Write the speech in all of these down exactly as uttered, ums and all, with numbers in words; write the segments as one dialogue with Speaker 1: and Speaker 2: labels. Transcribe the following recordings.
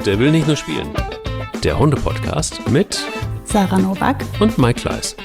Speaker 1: Der will nicht nur spielen. Der Hunde-Podcast mit
Speaker 2: Sarah Nowak
Speaker 1: und Mike Kleiss.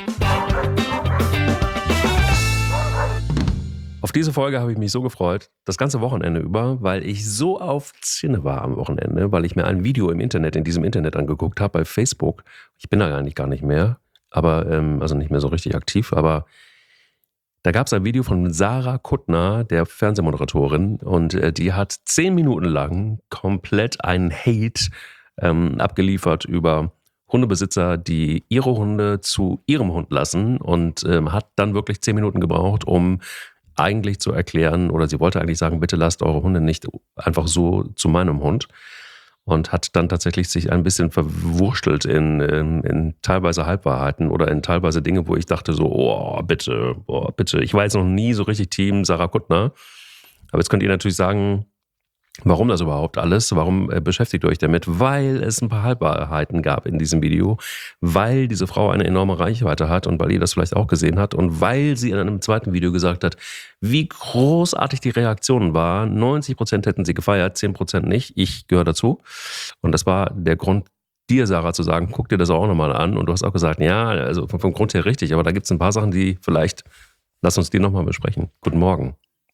Speaker 1: Auf diese Folge habe ich mich so gefreut, das ganze Wochenende über, weil ich so auf Zinne war am Wochenende, weil ich mir ein Video im Internet, in diesem Internet angeguckt habe, bei Facebook. Ich bin da eigentlich gar nicht mehr, aber ähm, also nicht mehr so richtig aktiv, aber da gab es ein Video von Sarah Kuttner, der Fernsehmoderatorin, und äh, die hat zehn Minuten lang komplett einen Hate ähm, abgeliefert über Hundebesitzer, die ihre Hunde zu ihrem Hund lassen, und ähm, hat dann wirklich zehn Minuten gebraucht, um eigentlich zu erklären, oder sie wollte eigentlich sagen, bitte lasst eure Hunde nicht einfach so zu meinem Hund. Und hat dann tatsächlich sich ein bisschen verwurschtelt in, in, in teilweise Halbwahrheiten oder in teilweise Dinge, wo ich dachte so, oh, bitte, oh, bitte. Ich war jetzt noch nie so richtig Team Sarah Kuttner. Aber jetzt könnt ihr natürlich sagen, warum das überhaupt alles? Warum äh, beschäftigt ihr euch damit? Weil es ein paar Halbwahrheiten gab in diesem Video, weil diese Frau eine enorme Reichweite hat und weil ihr das vielleicht auch gesehen habt und weil sie in einem zweiten Video gesagt hat, wie großartig die Reaktion war. neunzig Prozent hätten sie gefeiert, zehn Prozent nicht. Ich gehöre dazu. Und das war der Grund, dir, Sarah, zu sagen, guck dir das auch nochmal an. Und du hast auch gesagt, ja, also vom, vom Grund her richtig, aber da gibt es ein paar Sachen, die vielleicht, lass uns die nochmal besprechen. Guten Morgen.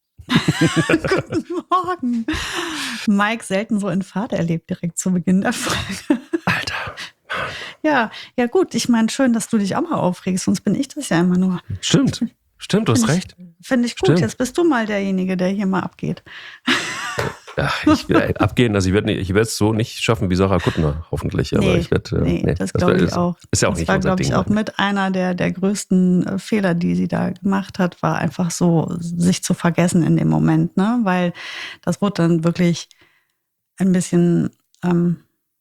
Speaker 2: Guten Morgen. Mike, selten so in Fahrt erlebt direkt zu Beginn der Folge.
Speaker 1: Alter.
Speaker 2: Ja, ja gut, ich meine, schön, dass du dich auch mal aufregst, sonst bin ich das ja immer nur.
Speaker 1: Stimmt, stimmt, du hast recht.
Speaker 2: Finde ich gut,
Speaker 1: Stimmt.
Speaker 2: Jetzt bist du mal derjenige, der hier mal abgeht.
Speaker 1: Ja, ich will abgehen, also ich werde ich werde es so nicht schaffen wie Sarah Kuttner, hoffentlich. Aber
Speaker 2: nee,
Speaker 1: ich werde,
Speaker 2: nee,
Speaker 1: nee,
Speaker 2: das glaube ich auch.
Speaker 1: Ist ja auch
Speaker 2: das
Speaker 1: nicht
Speaker 2: war,
Speaker 1: unser
Speaker 2: glaube ich,
Speaker 1: Ding.
Speaker 2: auch mit einer der, der größten Fehler, die sie da gemacht hat, war einfach so, sich zu vergessen in dem Moment, ne? Weil das wurde dann wirklich ein bisschen ähm,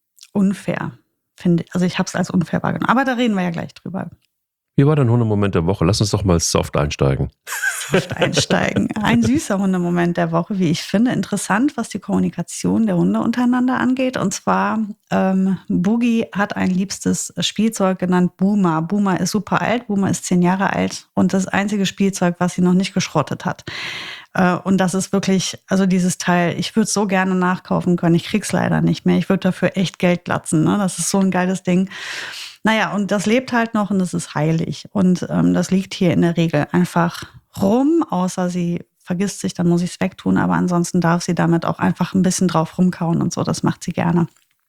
Speaker 2: unfair, finde ich. Also ich habe es als unfair wahrgenommen. Aber da reden wir ja gleich drüber.
Speaker 1: Wie war dein Hundemoment der Woche? Lass uns doch mal soft einsteigen.
Speaker 2: Soft einsteigen. Ein süßer Hundemoment der Woche, wie ich finde. Interessant, was die Kommunikation der Hunde untereinander angeht. Und zwar, ähm, Boogie hat ein liebstes Spielzeug genannt Boomer. Boomer ist super alt. Boomer ist zehn Jahre alt und das einzige Spielzeug, was sie noch nicht geschrottet hat. Äh, und das ist wirklich, also dieses Teil, ich würde es so gerne nachkaufen können. Ich krieg's leider nicht mehr. Ich würde dafür echt Geld glatzen. Ne? Das ist so ein geiles Ding. Naja, und das lebt halt noch und das ist heilig. Und ähm, das liegt hier in der Regel einfach rum, außer sie vergisst sich, dann muss ich es wegtun. Aber ansonsten darf sie damit auch einfach ein bisschen drauf rumkauen und so. Das macht sie gerne.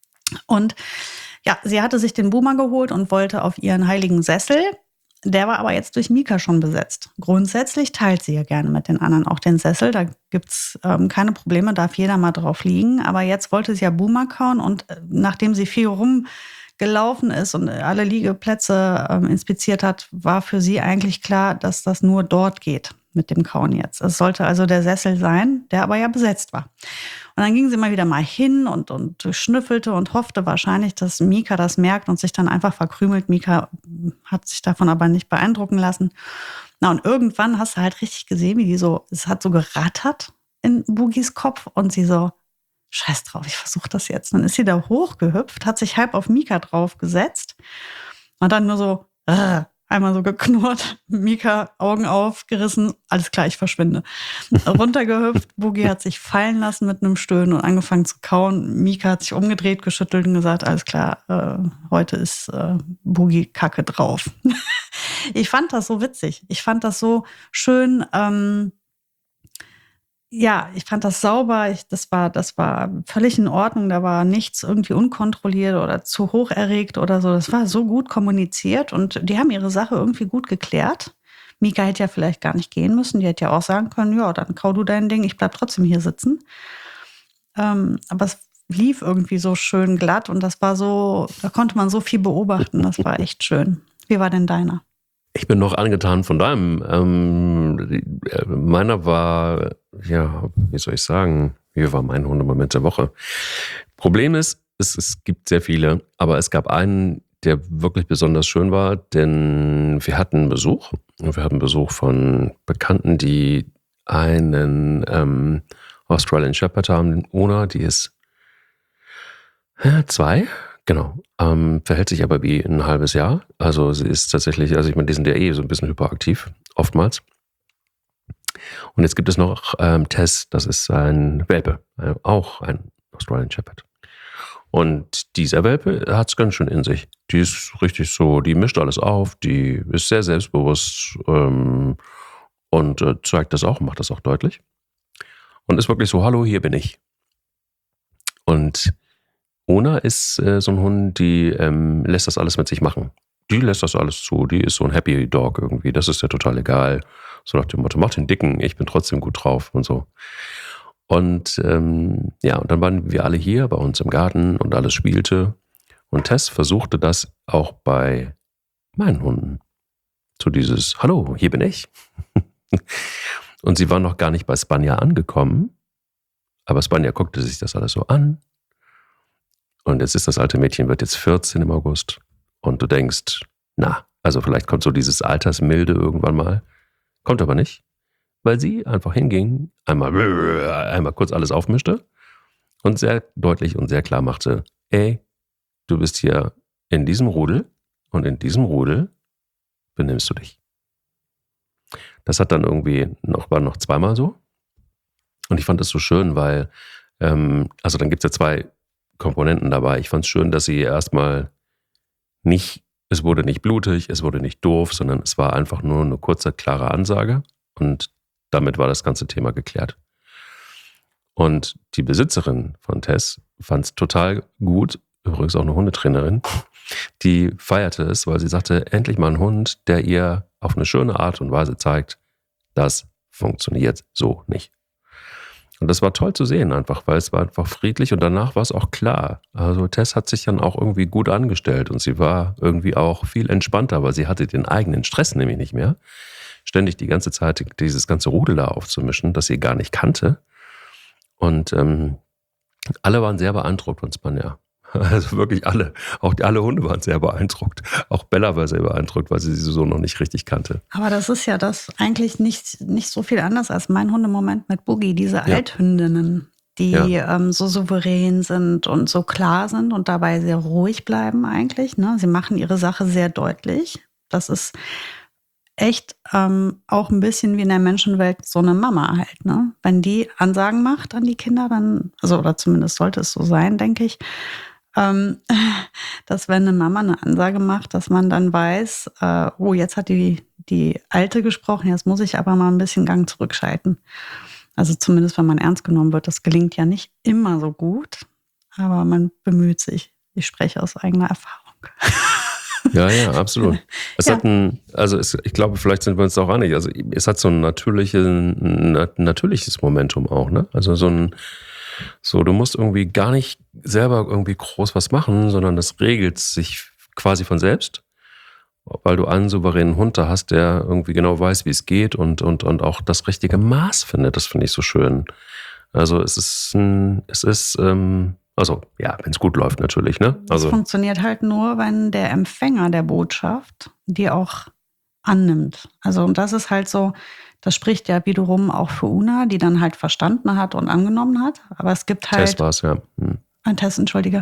Speaker 2: Und ja, sie hatte sich den Boomer geholt und wollte auf ihren heiligen Sessel. Der war aber jetzt durch Mika schon besetzt. Grundsätzlich teilt sie ja gerne mit den anderen auch den Sessel. Da gibt's ähm, keine Probleme, darf jeder mal drauf liegen. Aber jetzt wollte sie ja Boomer kauen und äh, nachdem sie viel rum gelaufen ist und alle Liegeplätze ähm, inspiziert hat, war für sie eigentlich klar, dass das nur dort geht mit dem Kauen jetzt. Es sollte also der Sessel sein, der aber ja besetzt war. Und dann ging sie mal wieder mal hin und, und schnüffelte und hoffte wahrscheinlich, dass Mika das merkt und sich dann einfach verkrümelt. Mika hat sich davon aber nicht beeindrucken lassen. Na, und irgendwann hast du halt richtig gesehen, wie die so, es hat so gerattert in Boogies Kopf und sie so, scheiß drauf, ich versuche das jetzt. Dann ist sie da hochgehüpft, hat sich halb auf Mika draufgesetzt und dann nur so äh, einmal so geknurrt. Mika, Augen aufgerissen, alles klar, ich verschwinde. Runtergehüpft, Boogie hat sich fallen lassen mit einem Stöhnen und angefangen zu kauen. Mika hat sich umgedreht, geschüttelt und gesagt, alles klar, äh, heute ist äh, Boogie Kacke drauf. Ich fand das so witzig. Ich fand das so schön, ähm, ja, ich fand das sauber, ich, das war, das war völlig in Ordnung, da war nichts irgendwie unkontrolliert oder zu hoch erregt oder so. Das war so gut kommuniziert und die haben ihre Sache irgendwie gut geklärt. Mika hätte ja vielleicht gar nicht gehen müssen, die hätte ja auch sagen können, ja, dann kau du dein Ding, ich bleib trotzdem hier sitzen. Ähm, aber es lief irgendwie so schön glatt und das war so, da konnte man so viel beobachten, das war echt schön. Wie war denn deiner?
Speaker 1: Ich bin noch angetan von deinem. Ähm, meiner war, ja, wie soll ich sagen, wie war mein Hundemoment der Woche? Problem ist, es, es gibt sehr viele, aber es gab einen, der wirklich besonders schön war, denn wir hatten Besuch. Wir hatten Besuch von Bekannten, die einen ähm, Australian Shepherd haben. Una, die ist äh, zwei. Genau, ähm, verhält sich aber wie ein halbes Jahr. Also sie ist tatsächlich, also ich meine, die sind ja eh so ein bisschen hyperaktiv, oftmals. Und jetzt gibt es noch ähm, Tess, das ist ein Welpe, äh, auch ein Australian Shepherd. Und dieser Welpe hat es ganz schön in sich. Die ist richtig so, die mischt alles auf, die ist sehr selbstbewusst ähm, und äh, zeigt das auch, macht das auch deutlich. Und ist wirklich so, hallo, hier bin ich. Und Ona ist äh, so ein Hund, die ähm, lässt das alles mit sich machen. Die lässt das alles zu, die ist so ein Happy Dog irgendwie, das ist ja total egal. So nach dem Motto, mach den Dicken, ich bin trotzdem gut drauf und so. Und ähm, ja, und dann waren wir alle hier bei uns im Garten und alles spielte. Und Tess versuchte das auch bei meinen Hunden. So dieses, hallo, hier bin ich. Und sie war noch gar nicht bei Spanja angekommen, aber Spanja guckte sich das alles so an. Und jetzt ist das alte Mädchen, wird jetzt vierzehn im August. Und du denkst, na, also vielleicht kommt so dieses Altersmilde irgendwann mal. Kommt aber nicht, weil sie einfach hinging, einmal, einmal kurz alles aufmischte und sehr deutlich und sehr klar machte, ey, du bist hier in diesem Rudel und in diesem Rudel benimmst du dich. Das hat dann irgendwie noch, war noch zweimal so. Und ich fand das so schön, weil, ähm, also dann gibt es ja zwei Komponenten dabei. Ich fand es schön, dass sie erstmal nicht, es wurde nicht blutig, es wurde nicht doof, sondern es war einfach nur eine kurze, klare Ansage und damit war das ganze Thema geklärt. Und die Besitzerin von Tess fand es total gut, übrigens auch eine Hundetrainerin, die feierte es, weil sie sagte, endlich mal ein Hund, der ihr auf eine schöne Art und Weise zeigt, das funktioniert so nicht. Und das war toll zu sehen einfach, weil es war einfach friedlich und danach war es auch klar. Also Tess hat sich dann auch irgendwie gut angestellt und sie war irgendwie auch viel entspannter, weil sie hatte den eigenen Stress nämlich nicht mehr. Ständig die ganze Zeit dieses ganze Rudel da aufzumischen, das sie gar nicht kannte. Und ähm, alle waren sehr beeindruckt von Spanja. Also wirklich alle. Auch die, alle Hunde waren sehr beeindruckt. Auch Bella war sehr beeindruckt, weil sie sie so noch nicht richtig kannte.
Speaker 2: Aber das ist ja das eigentlich nicht, nicht so viel anders als mein Hundemoment mit Boogie. Diese ja. Althündinnen, die ja. ähm, so souverän sind und so klar sind und dabei sehr ruhig bleiben eigentlich. Ne? Sie machen ihre Sache sehr deutlich. Das ist echt ähm, auch ein bisschen wie in der Menschenwelt so eine Mama halt. Ne? Wenn die Ansagen macht an die Kinder, dann, also oder zumindest sollte es so sein, denke ich, Ähm, dass wenn eine Mama eine Ansage macht, dass man dann weiß, äh, oh, jetzt hat die, die Alte gesprochen, jetzt muss ich aber mal ein bisschen Gang zurückschalten. Also zumindest, wenn man ernst genommen wird. Das gelingt ja nicht immer so gut, aber man bemüht sich. Ich spreche aus eigener Erfahrung.
Speaker 1: Ja, ja, absolut. Es
Speaker 2: ja.
Speaker 1: hat ein, also es, ich glaube, vielleicht sind wir uns auch einig. Also es hat so ein, natürliche, ein natürliches Momentum auch, ne? Also so ein So, du musst irgendwie gar nicht selber irgendwie groß was machen, sondern das regelt sich quasi von selbst, weil du einen souveränen Hund da hast, der irgendwie genau weiß, wie es geht und, und, und auch das richtige Maß findet. Das finde ich so schön. Also es ist ein, es ist, ähm, also ja, wenn es gut läuft natürlich, ne? Also
Speaker 2: es funktioniert halt nur, wenn der Empfänger der Botschaft die auch annimmt. Also und das ist halt so, das spricht ja wiederum auch für Una, die dann halt verstanden hat und angenommen hat. Aber es gibt halt...
Speaker 1: Tess war's, ja. Hm.
Speaker 2: Ein Test, entschuldige.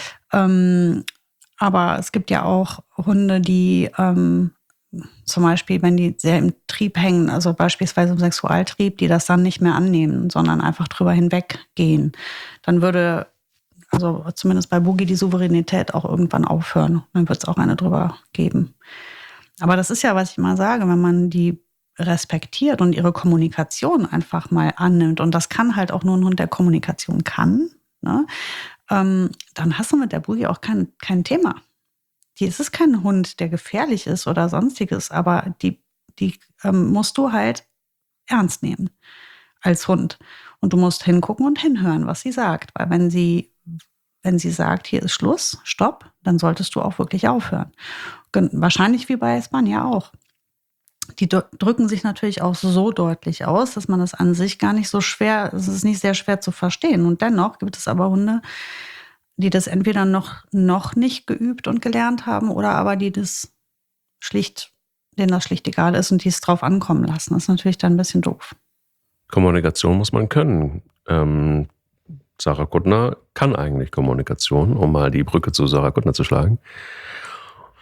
Speaker 2: Ähm, aber es gibt ja auch Hunde, die ähm, zum Beispiel, wenn die sehr im Trieb hängen, also beispielsweise im Sexualtrieb, die das dann nicht mehr annehmen, sondern einfach drüber hinweggehen. Dann würde, also zumindest bei Boogie, die Souveränität auch irgendwann aufhören. Dann wird es auch eine drüber geben. Aber das ist ja, was ich mal sage, wenn man die respektiert und ihre Kommunikation einfach mal annimmt. Und das kann halt auch nur ein Hund, der Kommunikation kann. Ne? Ähm, dann hast du mit der Boogie auch kein, kein Thema. Die, es ist kein Hund, der gefährlich ist oder sonstiges, aber die, die ähm, musst du halt ernst nehmen als Hund. Und du musst hingucken und hinhören, was sie sagt. Weil wenn sie, wenn sie sagt, hier ist Schluss, Stopp, dann solltest du auch wirklich aufhören. Wahrscheinlich wie bei Spanja auch. Die drücken sich natürlich auch so deutlich aus, dass man das an sich gar nicht so schwer, es ist nicht sehr schwer zu verstehen. Und dennoch gibt es aber Hunde, die das entweder noch, noch nicht geübt und gelernt haben oder aber die das schlicht, denen das schlicht egal ist und die es drauf ankommen lassen. Das ist natürlich dann ein bisschen doof.
Speaker 1: Kommunikation muss man können. Ähm, Sarah Kuttner kann eigentlich Kommunikation, um mal die Brücke zu Sarah Kuttner zu schlagen.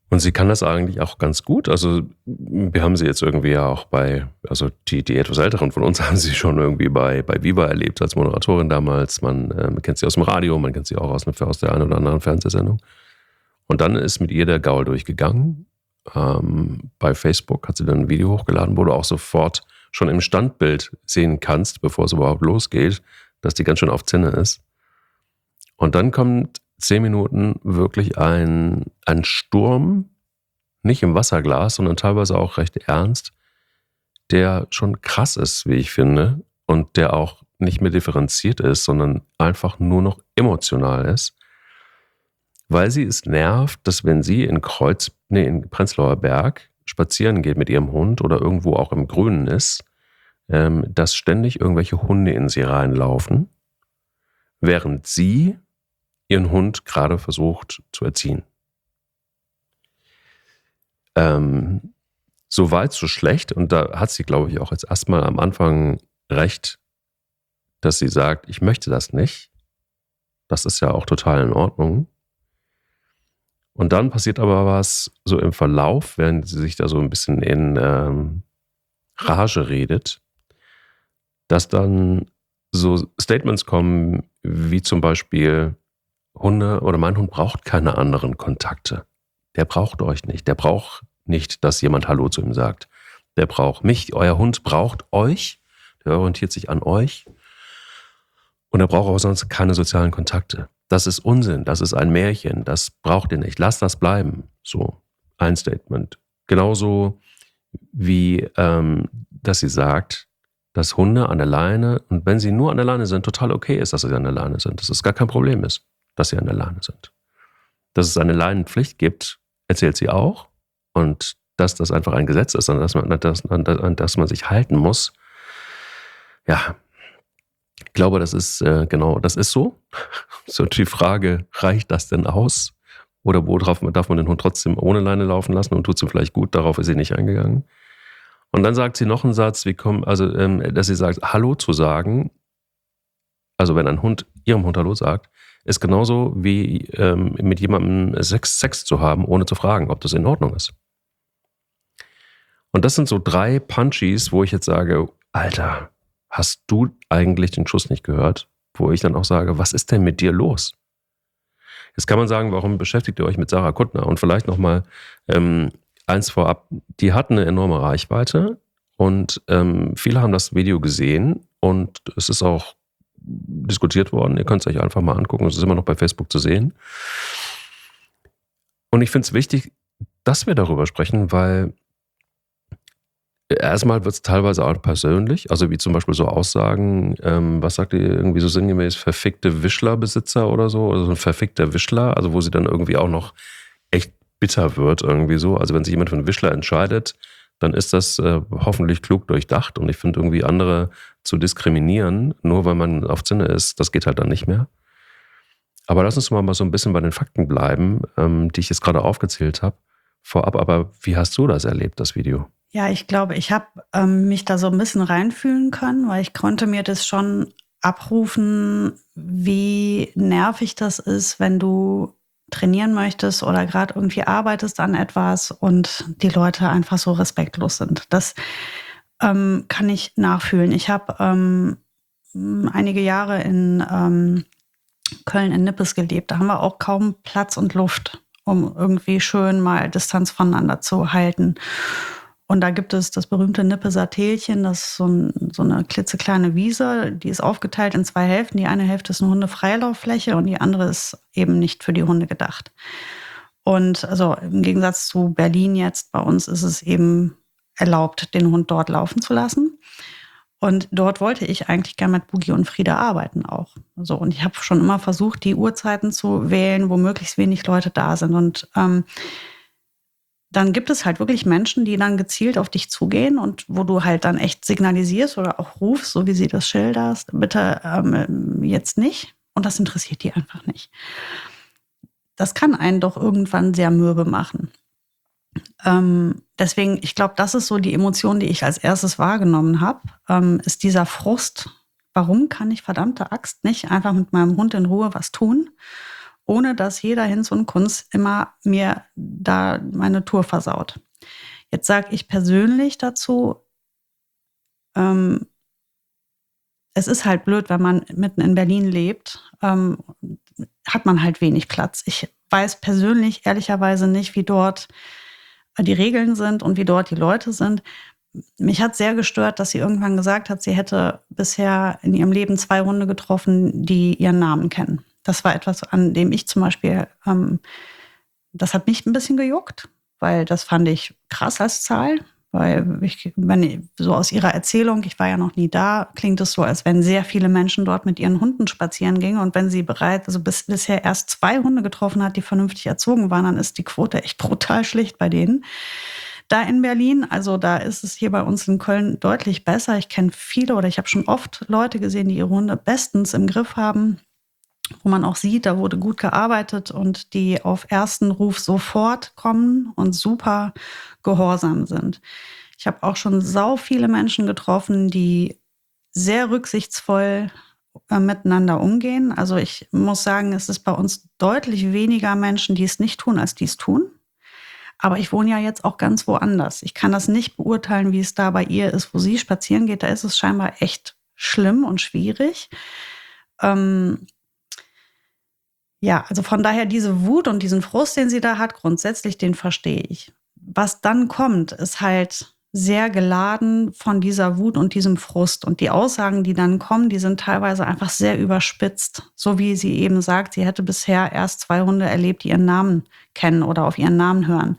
Speaker 1: Und sie kann das eigentlich auch ganz gut. Also wir haben sie jetzt irgendwie ja auch bei, also die, die etwas Älteren von uns haben sie schon irgendwie bei, bei Viva erlebt als Moderatorin damals. Man äh, kennt sie aus dem Radio, man kennt sie auch aus, aus der einen oder anderen Fernsehsendung. Und dann ist mit ihr der Gaul durchgegangen. Ähm, bei Facebook hat sie dann ein Video hochgeladen, wo du auch sofort schon im Standbild sehen kannst, bevor es überhaupt losgeht, dass die ganz schön auf Zinne ist. Und dann kommt zehn Minuten wirklich ein, ein Sturm, nicht im Wasserglas, sondern teilweise auch recht ernst, der schon krass ist, wie ich finde, und der auch nicht mehr differenziert ist, sondern einfach nur noch emotional ist, weil sie es nervt, dass wenn sie in Kreuz, nee, in Prenzlauer Berg spazieren geht mit ihrem Hund oder irgendwo auch im Grünen ist, ähm, dass ständig irgendwelche Hunde in sie reinlaufen, während sie ihren Hund gerade versucht zu erziehen. Ähm, so weit, so schlecht. Und da hat sie, glaube ich, auch jetzt erstmal am Anfang recht, dass sie sagt, ich möchte das nicht. Das ist ja auch total in Ordnung. Und dann passiert aber was so im Verlauf, während sie sich da so ein bisschen in ähm, Rage redet, dass dann so Statements kommen, wie zum Beispiel, Hunde oder mein Hund braucht keine anderen Kontakte. Der braucht euch nicht. Der braucht nicht, dass jemand Hallo zu ihm sagt. Der braucht mich. Euer Hund braucht euch. Der orientiert sich an euch. Und er braucht auch sonst keine sozialen Kontakte. Das ist Unsinn. Das ist ein Märchen. Das braucht ihr nicht. Lasst das bleiben. So ein Statement. Genauso wie, ähm, dass sie sagt, dass Hunde an der Leine, und wenn sie nur an der Leine sind, total okay ist, dass sie an der Leine sind. Dass es gar kein Problem ist, dass sie an der Leine sind. Dass es eine Leinenpflicht gibt, erzählt sie auch. Und dass das einfach ein Gesetz ist, an das man, an das, an das man sich halten muss. Ja, ich glaube, das ist äh, genau, das ist so. So die Frage, reicht das denn aus? Oder worauf darf man den Hund trotzdem ohne Leine laufen lassen und tut es ihm vielleicht gut? Darauf ist sie nicht eingegangen. Und dann sagt sie noch einen Satz, wie kommt, also, ähm, dass sie sagt, Hallo zu sagen, also wenn ein Hund ihrem Hund Hallo sagt, ist genauso wie ähm, mit jemandem Sex, Sex zu haben, ohne zu fragen, ob das in Ordnung ist. Und das sind so drei Punchies, wo ich jetzt sage, Alter, hast du eigentlich den Schuss nicht gehört? Wo ich dann auch sage, was ist denn mit dir los? Jetzt kann man sagen, warum beschäftigt ihr euch mit Sarah Kuttner? Und vielleicht nochmal ähm, eins vorab, die hat eine enorme Reichweite und ähm, viele haben das Video gesehen und es ist auch diskutiert worden. Ihr könnt es euch einfach mal angucken, es ist immer noch bei Facebook zu sehen. Und ich finde es wichtig, dass wir darüber sprechen, weil erstmal wird es teilweise auch persönlich, also wie zum Beispiel so Aussagen, ähm, was sagt ihr irgendwie so sinngemäß, verfickte Wischlerbesitzer oder so, also ein verfickter Wischler, also wo sie dann irgendwie auch noch echt bitter wird irgendwie so. Also wenn sich jemand für einen Wischler entscheidet, dann ist das äh, hoffentlich klug durchdacht und ich finde irgendwie andere zu diskriminieren, nur weil man auf Zinne ist, das geht halt dann nicht mehr. Aber lass uns mal so ein bisschen bei den Fakten bleiben, ähm, die ich jetzt gerade aufgezählt habe. Vorab, aber wie hast du das erlebt, das Video?
Speaker 2: Ja, ich glaube, ich habe ähm, mich da so ein bisschen reinfühlen können, weil ich konnte mir das schon abrufen, wie nervig das ist, wenn du trainieren möchtest oder gerade irgendwie arbeitest an etwas und die Leute einfach so respektlos sind. Das ähm, kann ich nachfühlen. Ich habe ähm, einige Jahre in ähm, Köln in Nippes gelebt. Da haben wir auch kaum Platz und Luft, um irgendwie schön mal Distanz voneinander zu halten. Und da gibt es das berühmte Nippeser Tälchen, das ist so, ein, so eine klitzekleine Wiese, die ist aufgeteilt in zwei Hälften. Die eine Hälfte ist eine Hundefreilauffläche und die andere ist eben nicht für die Hunde gedacht. Und also im Gegensatz zu Berlin jetzt, bei uns ist es eben erlaubt, den Hund dort laufen zu lassen. Und dort wollte ich eigentlich gerne mit Boogie und Frieda arbeiten auch. Also, und ich habe schon immer versucht, die Uhrzeiten zu wählen, wo möglichst wenig Leute da sind. Und ähm, dann gibt es halt wirklich Menschen, die dann gezielt auf dich zugehen und wo du halt dann echt signalisierst oder auch rufst, so wie sie das schilderst, bitte ähm, jetzt nicht. Und das interessiert die einfach nicht. Das kann einen doch irgendwann sehr mürbe machen. Ähm, deswegen, ich glaube, das ist so die Emotion, die ich als erstes wahrgenommen habe, ähm, ist dieser Frust. Warum kann ich verdammte Axt nicht einfach mit meinem Hund in Ruhe was tun? ohne dass jeder Hinz und Kunz immer mir da meine Tour versaut. Jetzt sage ich persönlich dazu, ähm, es ist halt blöd, wenn man mitten in Berlin lebt, ähm, hat man halt wenig Platz. Ich weiß persönlich ehrlicherweise nicht, wie dort die Regeln sind und wie dort die Leute sind. Mich hat sehr gestört, dass sie irgendwann gesagt hat, sie hätte bisher in ihrem Leben zwei Hunde getroffen, die ihren Namen kennen. Das war etwas, an dem ich zum Beispiel, ähm, das hat mich ein bisschen gejuckt, weil das fand ich krass als Zahl. Weil ich, wenn ich, so aus ihrer Erzählung, ich war ja noch nie da, klingt es so, als wenn sehr viele Menschen dort mit ihren Hunden spazieren gingen. Und wenn sie bereit, also bis, bisher erst zwei Hunde getroffen hat, die vernünftig erzogen waren, dann ist die Quote echt brutal schlecht bei denen. Da in Berlin, also da ist es hier bei uns in Köln deutlich besser. Ich kenne viele oder ich habe schon oft Leute gesehen, die ihre Hunde bestens im Griff haben, wo man auch sieht, da wurde gut gearbeitet und die auf ersten Ruf sofort kommen und super gehorsam sind. Ich habe auch schon sau viele Menschen getroffen, die sehr rücksichtsvoll äh, miteinander umgehen. Also ich muss sagen, es ist bei uns deutlich weniger Menschen, die es nicht tun, als die es tun. Aber ich wohne ja jetzt auch ganz woanders. Ich kann das nicht beurteilen, wie es da bei ihr ist, wo sie spazieren geht. Da ist es scheinbar echt schlimm und schwierig. Ähm, Ja, also von daher diese Wut und diesen Frust, den sie da hat, grundsätzlich, den verstehe ich. Was dann kommt, ist halt sehr geladen von dieser Wut und diesem Frust. Und die Aussagen, die dann kommen, die sind teilweise einfach sehr überspitzt. So wie sie eben sagt, sie hätte bisher erst zwei Hunde erlebt, die ihren Namen kennen oder auf ihren Namen hören.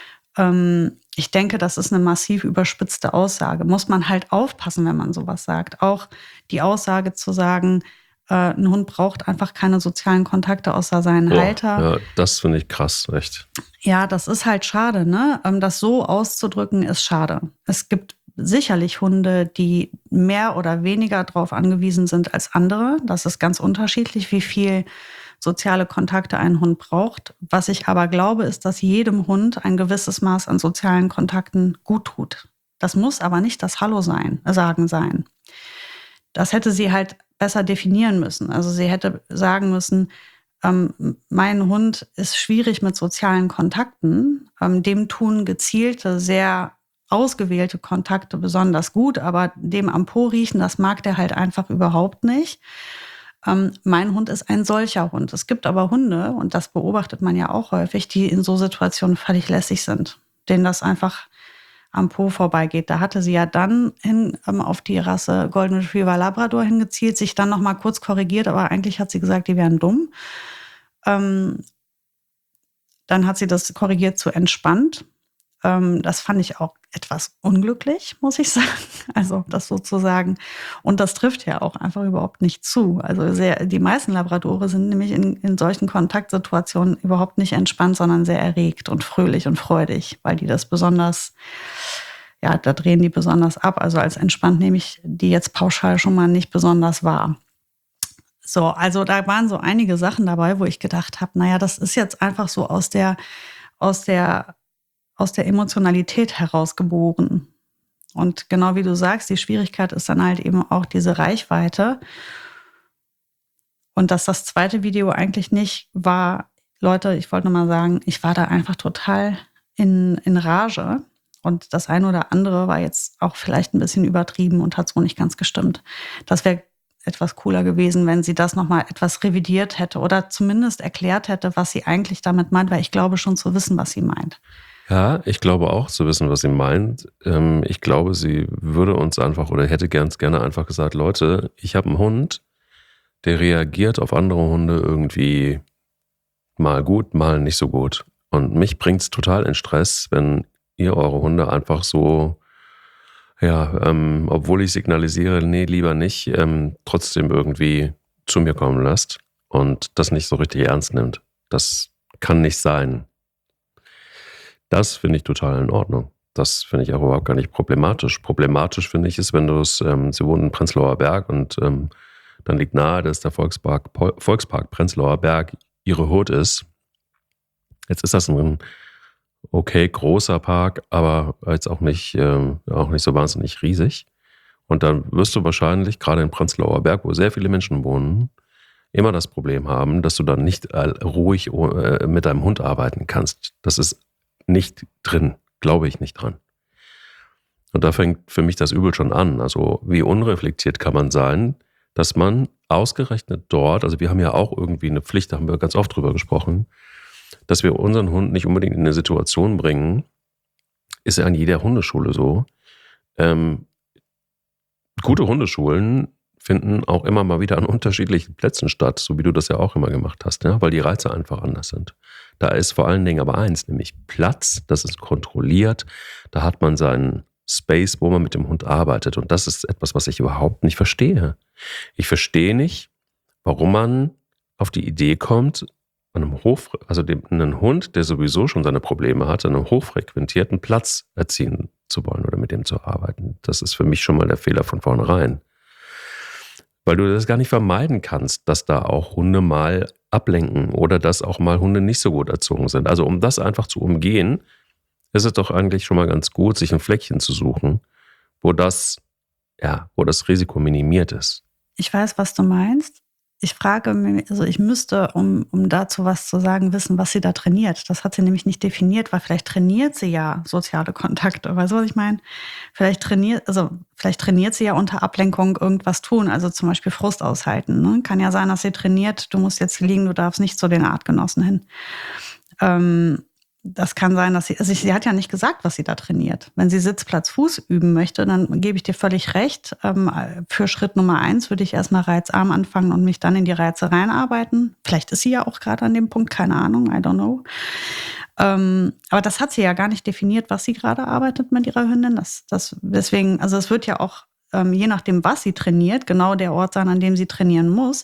Speaker 2: Ähm, ich denke, das ist eine massiv überspitzte Aussage. Muss man halt aufpassen, wenn man sowas sagt. Auch die Aussage zu sagen, ein Hund braucht einfach keine sozialen Kontakte außer seinen
Speaker 1: Boah,
Speaker 2: Halter.
Speaker 1: Ja, das finde ich krass, echt.
Speaker 2: Ja, das ist halt schade, ne? Das so auszudrücken, ist schade. Es gibt sicherlich Hunde, die mehr oder weniger darauf angewiesen sind als andere. Das ist ganz unterschiedlich, wie viel soziale Kontakte ein Hund braucht. Was ich aber glaube, ist, dass jedem Hund ein gewisses Maß an sozialen Kontakten gut tut. Das muss aber nicht das Hallo sein, sagen sein. Das hätte sie halt besser definieren müssen. Also sie hätte sagen müssen, ähm, mein Hund ist schwierig mit sozialen Kontakten. Ähm, dem tun gezielte, sehr ausgewählte Kontakte besonders gut, aber dem am Po riechen, das mag der halt einfach überhaupt nicht. Ähm, mein Hund ist ein solcher Hund. Es gibt aber Hunde, und das beobachtet man ja auch häufig, die in so Situationen völlig lässig sind, denen das einfach am Po vorbeigeht. Da hatte sie ja dann hin, ähm, auf die Rasse Golden Retriever Labrador hingezielt, sich dann noch mal kurz korrigiert, aber eigentlich hat sie gesagt, die wären dumm. Ähm, dann hat sie das korrigiert zu entspannt. Ähm, das fand ich auch etwas unglücklich, muss ich sagen. Also das sozusagen. Und das trifft ja auch einfach überhaupt nicht zu. Also sehr, die meisten Labradore sind nämlich in, in solchen Kontaktsituationen überhaupt nicht entspannt, sondern sehr erregt und fröhlich und freudig, weil die das besonders, ja, da drehen die besonders ab. Also als entspannt nehme ich die jetzt pauschal schon mal nicht besonders wahr. So, also da waren so einige Sachen dabei, wo ich gedacht habe, naja, das ist jetzt einfach so aus der, aus der, aus der Emotionalität herausgeboren. Und genau wie du sagst, die Schwierigkeit ist dann halt eben auch diese Reichweite. Und dass das zweite Video eigentlich nicht war, Leute, ich wollte nur mal sagen, ich war da einfach total in, in Rage. Und das eine oder andere war jetzt auch vielleicht ein bisschen übertrieben und hat so nicht ganz gestimmt. Das wäre etwas cooler gewesen, wenn sie das nochmal etwas revidiert hätte oder zumindest erklärt hätte, was sie eigentlich damit meint, weil ich glaube schon zu wissen, was sie meint.
Speaker 1: Ja, ich glaube auch zu wissen, was sie meint. Ähm, ich glaube, sie würde uns einfach oder hätte ganz gerne einfach gesagt, Leute, ich habe einen Hund, der reagiert auf andere Hunde irgendwie mal gut, mal nicht so gut. Und mich bringt es total in Stress, wenn ihr eure Hunde einfach so, ja, ähm, obwohl ich signalisiere, nee, lieber nicht, ähm, trotzdem irgendwie zu mir kommen lasst und das nicht so richtig ernst nimmt. Das kann nicht sein. Das finde ich total in Ordnung. Das finde ich auch überhaupt gar nicht problematisch. Problematisch finde ich es, wenn du es, ähm, sie wohnen in Prenzlauer Berg und ähm, dann liegt nahe, dass der Volkspark, Volkspark Prenzlauer Berg ihre Hut ist. Jetzt ist das ein okay großer Park, aber jetzt auch nicht, ähm, auch nicht so wahnsinnig riesig. Und dann wirst du wahrscheinlich, gerade in Prenzlauer Berg, wo sehr viele Menschen wohnen, immer das Problem haben, dass du dann nicht ruhig mit deinem Hund arbeiten kannst. Das ist nicht drin, glaube ich nicht dran. Und da fängt für mich das Übel schon an. Also wie unreflektiert kann man sein, dass man ausgerechnet dort, also wir haben ja auch irgendwie eine Pflicht, da haben wir ganz oft drüber gesprochen, dass wir unseren Hund nicht unbedingt in eine Situation bringen, ist ja an jeder Hundeschule so. Ähm, gute Hundeschulen finden auch immer mal wieder an unterschiedlichen Plätzen statt, so wie du das ja auch immer gemacht hast, ja? Weil die Reize einfach anders sind. Da ist vor allen Dingen aber eins, nämlich Platz, das ist kontrolliert, da hat man seinen Space, wo man mit dem Hund arbeitet. Und das ist etwas, was ich überhaupt nicht verstehe. Ich verstehe nicht, warum man auf die Idee kommt, einem Hoch, also dem, einen Hund, der sowieso schon seine Probleme hat, an einem hochfrequentierten Platz erziehen zu wollen oder mit dem zu arbeiten. Das ist für mich schon mal der Fehler von vornherein. Weil du das gar nicht vermeiden kannst, dass da auch Hunde mal ablenken oder dass auch mal Hunde nicht so gut erzogen sind. Also um das einfach zu umgehen, ist es doch eigentlich schon mal ganz gut, sich ein Fleckchen zu suchen, wo das, ja, wo das Risiko minimiert ist.
Speaker 2: Ich weiß, was du meinst. Ich frage mich, also ich müsste, um, um dazu was zu sagen, wissen, was sie da trainiert. Das hat sie nämlich nicht definiert, weil vielleicht trainiert sie ja soziale Kontakte. Weißt du, was ich meine? Vielleicht trainiert, also vielleicht trainiert sie ja unter Ablenkung irgendwas tun, also zum Beispiel Frust aushalten. Ne? Kann ja sein, dass sie trainiert, du musst jetzt liegen, du darfst nicht zu den Artgenossen hin. Ähm, Das kann sein, dass sie, also sie hat ja nicht gesagt, was sie da trainiert. Wenn sie Sitzplatz Fuß üben möchte, dann gebe ich dir völlig recht. Für Schritt Nummer eins würde ich erstmal reizarm anfangen und mich dann in die Reize reinarbeiten. Vielleicht ist sie ja auch gerade an dem Punkt, keine Ahnung, I don't know. Aber das hat sie ja gar nicht definiert, was sie gerade arbeitet mit ihrer Hündin. Das, das, deswegen, also es wird ja auch, je nachdem, was sie trainiert, genau der Ort sein, an dem sie trainieren muss.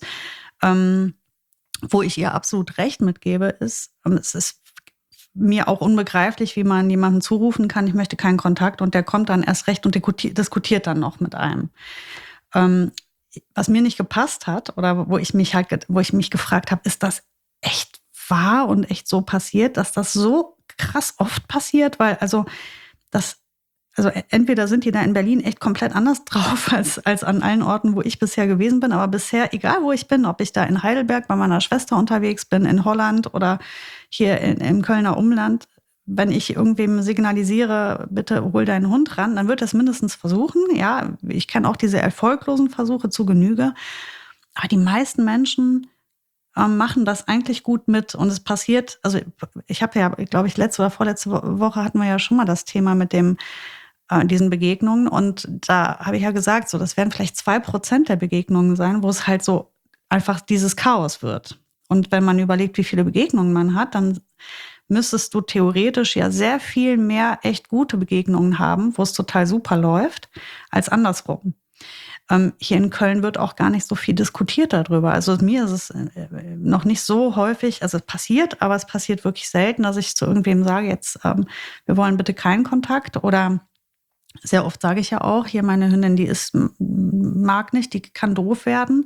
Speaker 2: Wo ich ihr absolut recht mitgebe, ist, es ist mir auch unbegreiflich, wie man jemandem zurufen kann, ich möchte keinen Kontakt und der kommt dann erst recht und diskutiert dann noch mit einem. Ähm, was mir nicht gepasst hat oder wo ich mich halt, wo ich mich gefragt habe, ist das echt wahr und echt so passiert, dass das so krass oft passiert, weil also das Also entweder sind die da in Berlin echt komplett anders drauf als, als an allen Orten, wo ich bisher gewesen bin. Aber bisher, egal wo ich bin, ob ich da in Heidelberg bei meiner Schwester unterwegs bin, in Holland oder hier in, im Kölner Umland, wenn ich irgendwem signalisiere, bitte hol deinen Hund ran, dann wird er es mindestens versuchen. Ja, ich kenne auch diese erfolglosen Versuche zu Genüge. Aber die meisten Menschen ähm, machen das eigentlich gut mit. Und es passiert, also ich habe ja, glaube ich, letzte oder vorletzte Woche hatten wir ja schon mal das Thema mit dem diesen Begegnungen. Und da habe ich ja gesagt, so das werden vielleicht zwei Prozent der Begegnungen sein, wo es halt so einfach dieses Chaos wird. Und wenn man überlegt, wie viele Begegnungen man hat, dann müsstest du theoretisch ja sehr viel mehr echt gute Begegnungen haben, wo es total super läuft, als andersrum. Ähm, hier in Köln wird auch gar nicht so viel diskutiert darüber. Also mir ist es noch nicht so häufig, also es passiert, aber es passiert wirklich selten, dass ich zu irgendwem sage, jetzt, ähm, wir wollen bitte keinen Kontakt oder sehr oft sage ich ja auch, hier meine Hündin, die ist, mag nicht, die kann doof werden.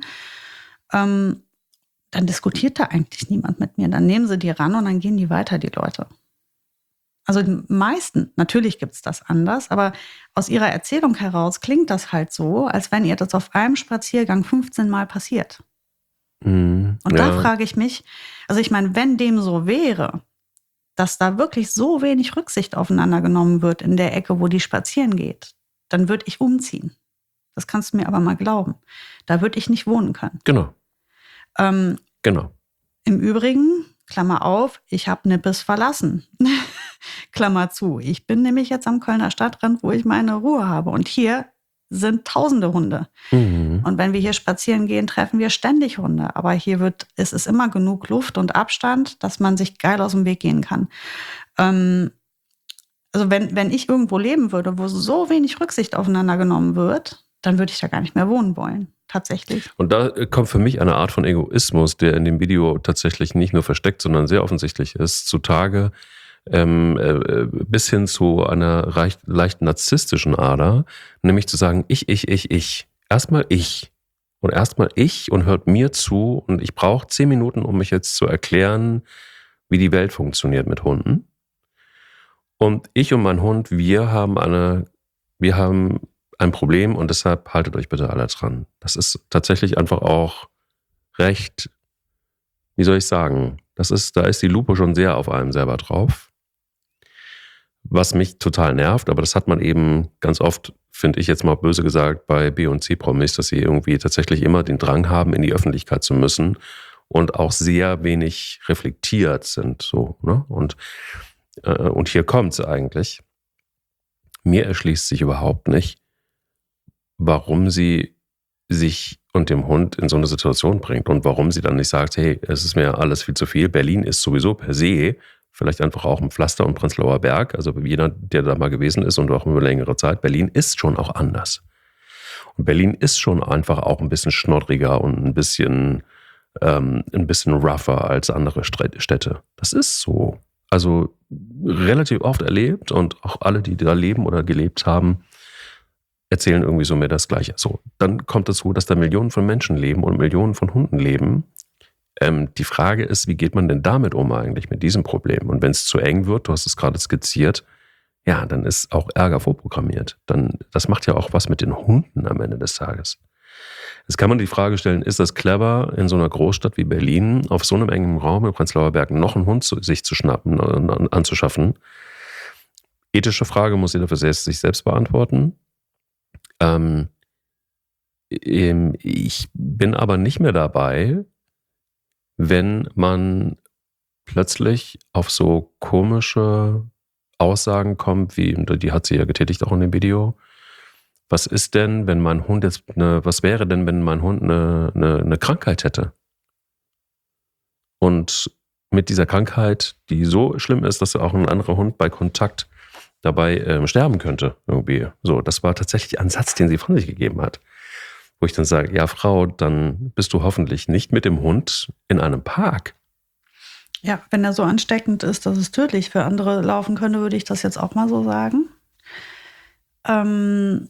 Speaker 2: Ähm, dann diskutiert da eigentlich niemand mit mir. Dann nehmen sie die ran und dann gehen die weiter, die Leute. Also die meisten, natürlich gibt es das anders, aber aus ihrer Erzählung heraus klingt das halt so, als wenn ihr das auf einem Spaziergang fünfzehn Mal passiert.
Speaker 1: Mhm,
Speaker 2: und
Speaker 1: ja.
Speaker 2: Da frage ich mich, also ich meine, wenn dem so wäre, dass da wirklich so wenig Rücksicht aufeinander genommen wird in der Ecke, wo die spazieren geht, dann würde ich umziehen. Das kannst du mir aber mal glauben. Da würde ich nicht wohnen können.
Speaker 1: Genau.
Speaker 2: Ähm,
Speaker 1: genau.
Speaker 2: Im Übrigen, Klammer auf, ich habe Nippes verlassen. Klammer zu. Ich bin nämlich jetzt am Kölner Stadtrand, wo ich meine Ruhe habe. Und hier sind tausende Hunde.
Speaker 1: Mhm.
Speaker 2: Und wenn wir hier spazieren gehen, treffen wir ständig Hunde. Aber hier wird, es ist immer genug Luft und Abstand, dass man sich geil aus dem Weg gehen kann. Ähm, also wenn, wenn ich irgendwo leben würde, wo so wenig Rücksicht aufeinander genommen wird, dann würde ich da gar nicht mehr wohnen wollen. Tatsächlich.
Speaker 1: Und da kommt für mich eine Art von Egoismus, der in dem Video tatsächlich nicht nur versteckt, sondern sehr offensichtlich ist, zutage. Ähm, äh, bis hin zu einer reich, leicht narzisstischen Ader, nämlich zu sagen, ich, ich, ich, ich. Erstmal ich. Und erstmal ich und hört mir zu und ich brauche zehn Minuten, um mich jetzt zu erklären, wie die Welt funktioniert mit Hunden. Und ich und mein Hund, wir haben eine, wir haben ein Problem und deshalb haltet euch bitte alle dran. Das ist tatsächlich einfach auch recht, wie soll ich sagen, das ist, da ist die Lupe schon sehr auf einem selber drauf. Was mich total nervt, aber das hat man eben ganz oft, finde ich jetzt mal böse gesagt, bei B- und C-Promis, dass sie irgendwie tatsächlich immer den Drang haben, in die Öffentlichkeit zu müssen und auch sehr wenig reflektiert sind. So, ne? Und, äh, und hier kommt es eigentlich. Mir erschließt sich überhaupt nicht, warum sie sich und dem Hund in so eine Situation bringt und warum sie dann nicht sagt, hey, es ist mir alles viel zu viel. Berlin ist sowieso per se vielleicht einfach auch ein Pflaster und Prenzlauer Berg. Also jeder, der da mal gewesen ist und auch über längere Zeit, Berlin ist schon auch anders. Und Berlin ist schon einfach auch ein bisschen schnoddriger und ein bisschen, ähm, ein bisschen rougher als andere Städte. Das ist so. Also relativ oft erlebt und auch alle, die da leben oder gelebt haben, erzählen irgendwie so mir das Gleiche. So, dann kommt dazu, dass da Millionen von Menschen leben und Millionen von Hunden leben. Ähm, die Frage ist, wie geht man denn damit um eigentlich, mit diesem Problem? Und wenn es zu eng wird, du hast es gerade skizziert, ja, dann ist auch Ärger vorprogrammiert. Dann, das macht ja auch was mit den Hunden am Ende des Tages. Jetzt kann man die Frage stellen, ist das clever, in so einer Großstadt wie Berlin, auf so einem engen Raum im Prenzlauer Berg noch einen Hund zu, sich zu schnappen und anzuschaffen? Ethische Frage muss jeder für sich selbst beantworten. Ähm, ich bin aber nicht mehr dabei, wenn man plötzlich auf so komische Aussagen kommt, wie, die hat sie ja getätigt auch in dem Video. Was ist denn, wenn mein Hund jetzt eine, was wäre denn, wenn mein Hund eine, eine, eine Krankheit hätte? Und mit dieser Krankheit, die so schlimm ist, dass auch ein anderer Hund bei Kontakt dabei ähm, sterben könnte, irgendwie. So, das war tatsächlich ein Satz, den sie von sich gegeben hat. Wo ich dann sage, ja Frau, dann bist du hoffentlich nicht mit dem Hund in einem Park.
Speaker 2: Ja, wenn er so ansteckend ist, dass es tödlich für andere laufen könnte, würde ich das jetzt auch mal so sagen. Ähm,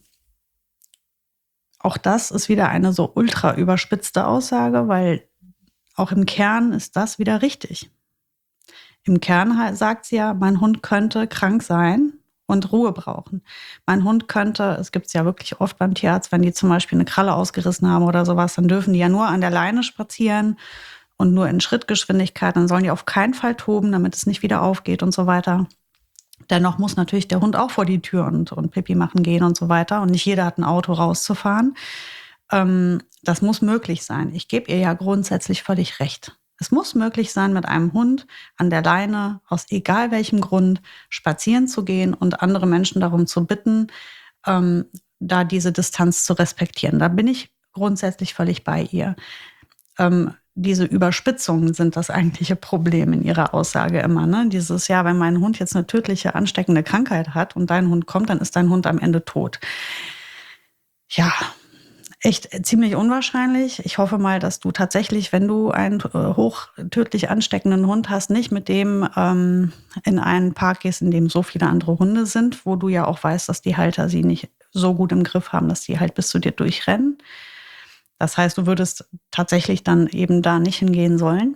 Speaker 2: auch das ist wieder eine so ultra überspitzte Aussage, weil auch im Kern ist das wieder richtig. Im Kern sagt sie ja, mein Hund könnte krank sein und Ruhe brauchen. Mein Hund könnte, es gibt es ja wirklich oft beim Tierarzt, wenn die zum Beispiel eine Kralle ausgerissen haben oder sowas, dann dürfen die ja nur an der Leine spazieren und nur in Schrittgeschwindigkeit. Dann sollen die auf keinen Fall toben, damit es nicht wieder aufgeht und so weiter. Dennoch muss natürlich der Hund auch vor die Tür und, und Pipi machen gehen und so weiter. Und nicht jeder hat ein Auto rauszufahren. Ähm, das muss möglich sein. Ich gebe ihr ja grundsätzlich völlig recht. Es muss möglich sein, mit einem Hund an der Leine, aus egal welchem Grund, spazieren zu gehen und andere Menschen darum zu bitten, ähm, da diese Distanz zu respektieren. Da bin ich grundsätzlich völlig bei ihr. Ähm, diese Überspitzungen sind das eigentliche Problem in ihrer Aussage immer. Ne? Dieses, ja, wenn mein Hund jetzt eine tödliche, ansteckende Krankheit hat und dein Hund kommt, dann ist dein Hund am Ende tot. Ja, echt ziemlich unwahrscheinlich. Ich hoffe mal, dass du tatsächlich, wenn du einen äh, hochtödlich ansteckenden Hund hast, nicht mit dem ähm, in einen Park gehst, in dem so viele andere Hunde sind, wo du ja auch weißt, dass die Halter sie nicht so gut im Griff haben, dass die halt bis zu dir durchrennen. Das heißt, du würdest tatsächlich dann eben da nicht hingehen sollen.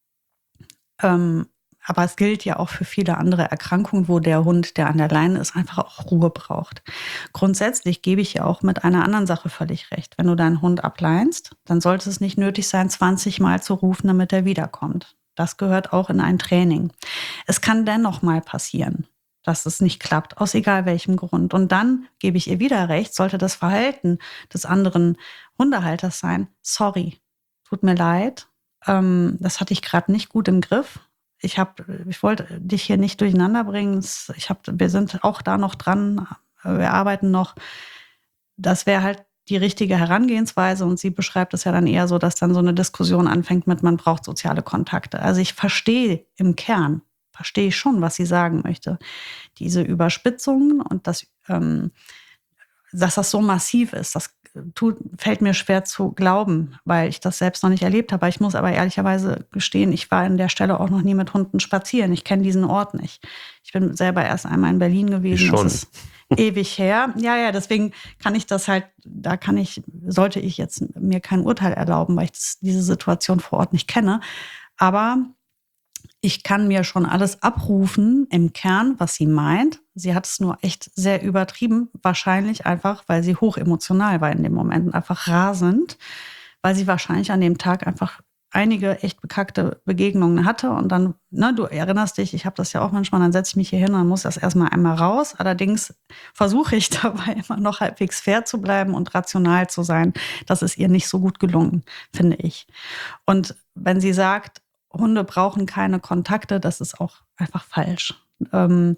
Speaker 2: Ähm, aber es gilt ja auch für viele andere Erkrankungen, wo der Hund, der an der Leine ist, einfach auch Ruhe braucht. Grundsätzlich gebe ich ja auch mit einer anderen Sache völlig recht. Wenn du deinen Hund ableinst, dann sollte es nicht nötig sein, zwanzig Mal zu rufen, damit er wiederkommt. Das gehört auch in ein Training. Es kann dennoch mal passieren, dass es nicht klappt, aus egal welchem Grund. Und dann gebe ich ihr wieder recht, sollte das Verhalten des anderen Hundehalters sein, sorry, tut mir leid, ähm, das hatte ich gerade nicht gut im Griff. Ich, hab, ich wollte dich hier nicht durcheinander bringen. Ich hab, wir sind auch da noch dran, wir arbeiten noch. Das wäre halt die richtige Herangehensweise und sie beschreibt es ja dann eher so, dass dann so eine Diskussion anfängt mit, man braucht soziale Kontakte. Also ich verstehe im Kern, verstehe ich schon, was sie sagen möchte. Diese Überspitzungen und das, ähm, dass das so massiv ist, das tut, fällt mir schwer zu glauben, weil ich das selbst noch nicht erlebt habe. Ich muss aber ehrlicherweise gestehen, ich war an der Stelle auch noch nie mit Hunden spazieren. Ich kenne diesen Ort nicht. Ich bin selber erst einmal in Berlin gewesen.
Speaker 1: Schon.
Speaker 2: Das ist ewig her. Ja, ja, deswegen kann ich das halt, da kann ich, sollte ich jetzt mir kein Urteil erlauben, weil ich das, diese Situation vor Ort nicht kenne. Aber ich kann mir schon alles abrufen im Kern, was sie meint. Sie hat es nur echt sehr übertrieben. Wahrscheinlich einfach, weil sie hochemotional war in dem Moment und einfach rasend, weil sie wahrscheinlich an dem Tag einfach einige echt bekackte Begegnungen hatte. Und dann, ne, du erinnerst dich, ich habe das ja auch manchmal, dann setze ich mich hier hin und dann muss das erstmal einmal raus. Allerdings versuche ich dabei immer noch halbwegs fair zu bleiben und rational zu sein. Das ist ihr nicht so gut gelungen, finde ich. Und wenn sie sagt, Hunde brauchen keine Kontakte, das ist auch einfach falsch. Ähm,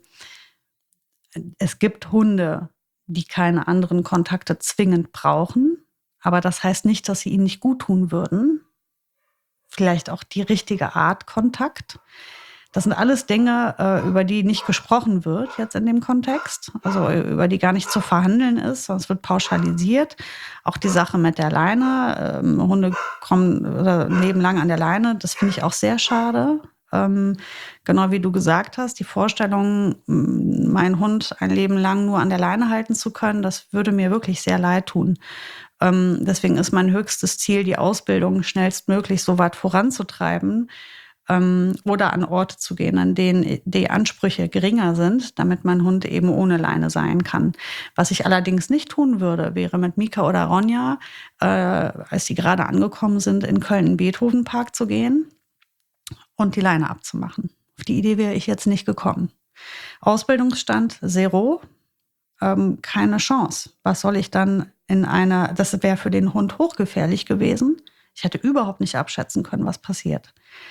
Speaker 2: es gibt Hunde, die keine anderen Kontakte zwingend brauchen, aber das heißt nicht, dass sie ihnen nicht gut tun würden. Vielleicht auch die richtige Art Kontakt. Das sind alles Dinge, äh, über die nicht gesprochen wird jetzt in dem Kontext, also über die gar nicht zu verhandeln ist, sondern es wird pauschalisiert. Auch die Sache mit der Leine, ähm, Hunde kommen oder leben lang an der Leine, das finde ich auch sehr schade. Ähm, genau wie du gesagt hast, die Vorstellung, meinen Hund ein Leben lang nur an der Leine halten zu können, das würde mir wirklich sehr leid tun. Ähm, deswegen ist mein höchstes Ziel, die Ausbildung schnellstmöglich so weit voranzutreiben ähm, oder an Orte zu gehen, an denen die Ansprüche geringer sind, damit mein Hund eben ohne Leine sein kann. Was ich allerdings nicht tun würde, wäre mit Mika oder Ronja, äh, als sie gerade angekommen sind, in Köln in den Beethovenpark zu gehen und die Leine abzumachen. Auf die Idee wäre ich jetzt nicht gekommen. Ausbildungsstand Zero, ähm, keine Chance. Was soll ich dann in einer, das wäre für den Hund hochgefährlich gewesen. Ich hätte überhaupt nicht abschätzen können, was passiert.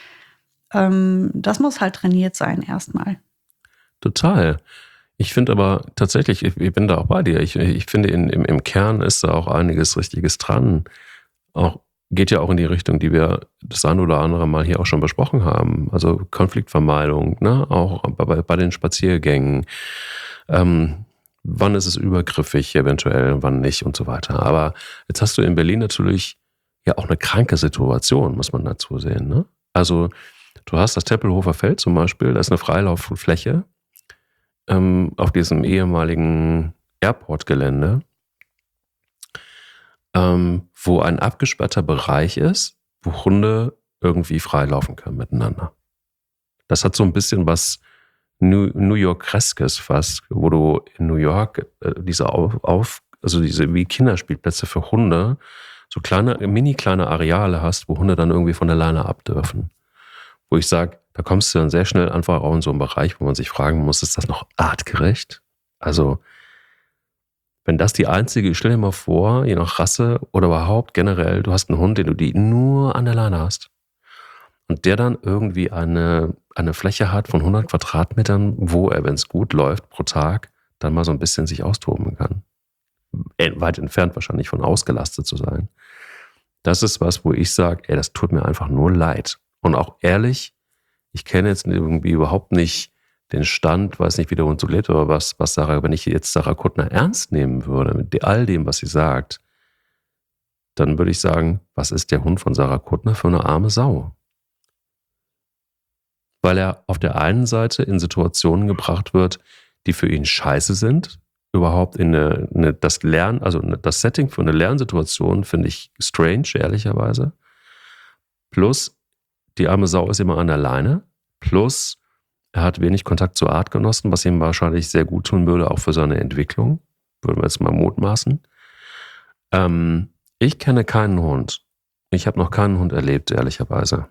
Speaker 2: Ähm, das muss halt trainiert sein erstmal.
Speaker 1: Total. Ich finde aber tatsächlich, ich, ich bin da auch bei dir. Ich, ich finde, in, im, im Kern ist da auch einiges Richtiges dran. Auch geht ja auch in die Richtung, die wir das ein oder andere Mal hier auch schon besprochen haben. Also Konfliktvermeidung, ne? Auch bei, bei den Spaziergängen. Ähm, wann ist es übergriffig eventuell, wann nicht und so weiter. Aber jetzt hast du in Berlin natürlich ja auch eine kranke Situation, muss man dazu sehen. Ne? Also du hast das Tempelhofer Feld zum Beispiel, da ist eine Freilauffläche ähm, auf diesem ehemaligen Airport-Gelände, ähm, wo ein abgesperrter Bereich ist, wo Hunde irgendwie frei laufen können miteinander. Das hat so ein bisschen was New, New York-Kreskes fast, wo du in New York äh, diese auf, auf, also diese wie Kinderspielplätze für Hunde, so kleine, mini kleine Areale hast, wo Hunde dann irgendwie von der Leine ab dürfen. Wo ich sage, da kommst du dann sehr schnell einfach auch in so einen Bereich, wo man sich fragen muss, ist das noch artgerecht? Also, wenn das die einzige, stell dir mal vor, je nach Rasse oder überhaupt generell, du hast einen Hund, den du die nur an der Leine hast. Und der dann irgendwie eine, eine Fläche hat von hundert Quadratmetern, wo er, wenn es gut läuft, pro Tag dann mal so ein bisschen sich austoben kann. Weit entfernt wahrscheinlich von ausgelastet zu sein. Das ist was, wo ich sage, ey, das tut mir einfach nur leid. Und auch ehrlich, ich kenne jetzt irgendwie überhaupt nicht den Stand, weiß nicht, wie der Hund so lebt, aber was, was Sarah, wenn ich jetzt Sarah Kuttner ernst nehmen würde, mit all dem, was sie sagt, dann würde ich sagen, was ist der Hund von Sarah Kuttner für eine arme Sau? Weil er auf der einen Seite in Situationen gebracht wird, die für ihn scheiße sind, überhaupt in eine, eine, das Lernen, also das Setting für eine Lernsituation finde ich strange, ehrlicherweise. Plus, die arme Sau ist immer an der Leine. Plus, er hat wenig Kontakt zu Artgenossen, was ihm wahrscheinlich sehr gut tun würde, auch für seine Entwicklung. Würden wir jetzt mal mutmaßen. Ähm, ich kenne keinen Hund. Ich habe noch keinen Hund erlebt, ehrlicherweise.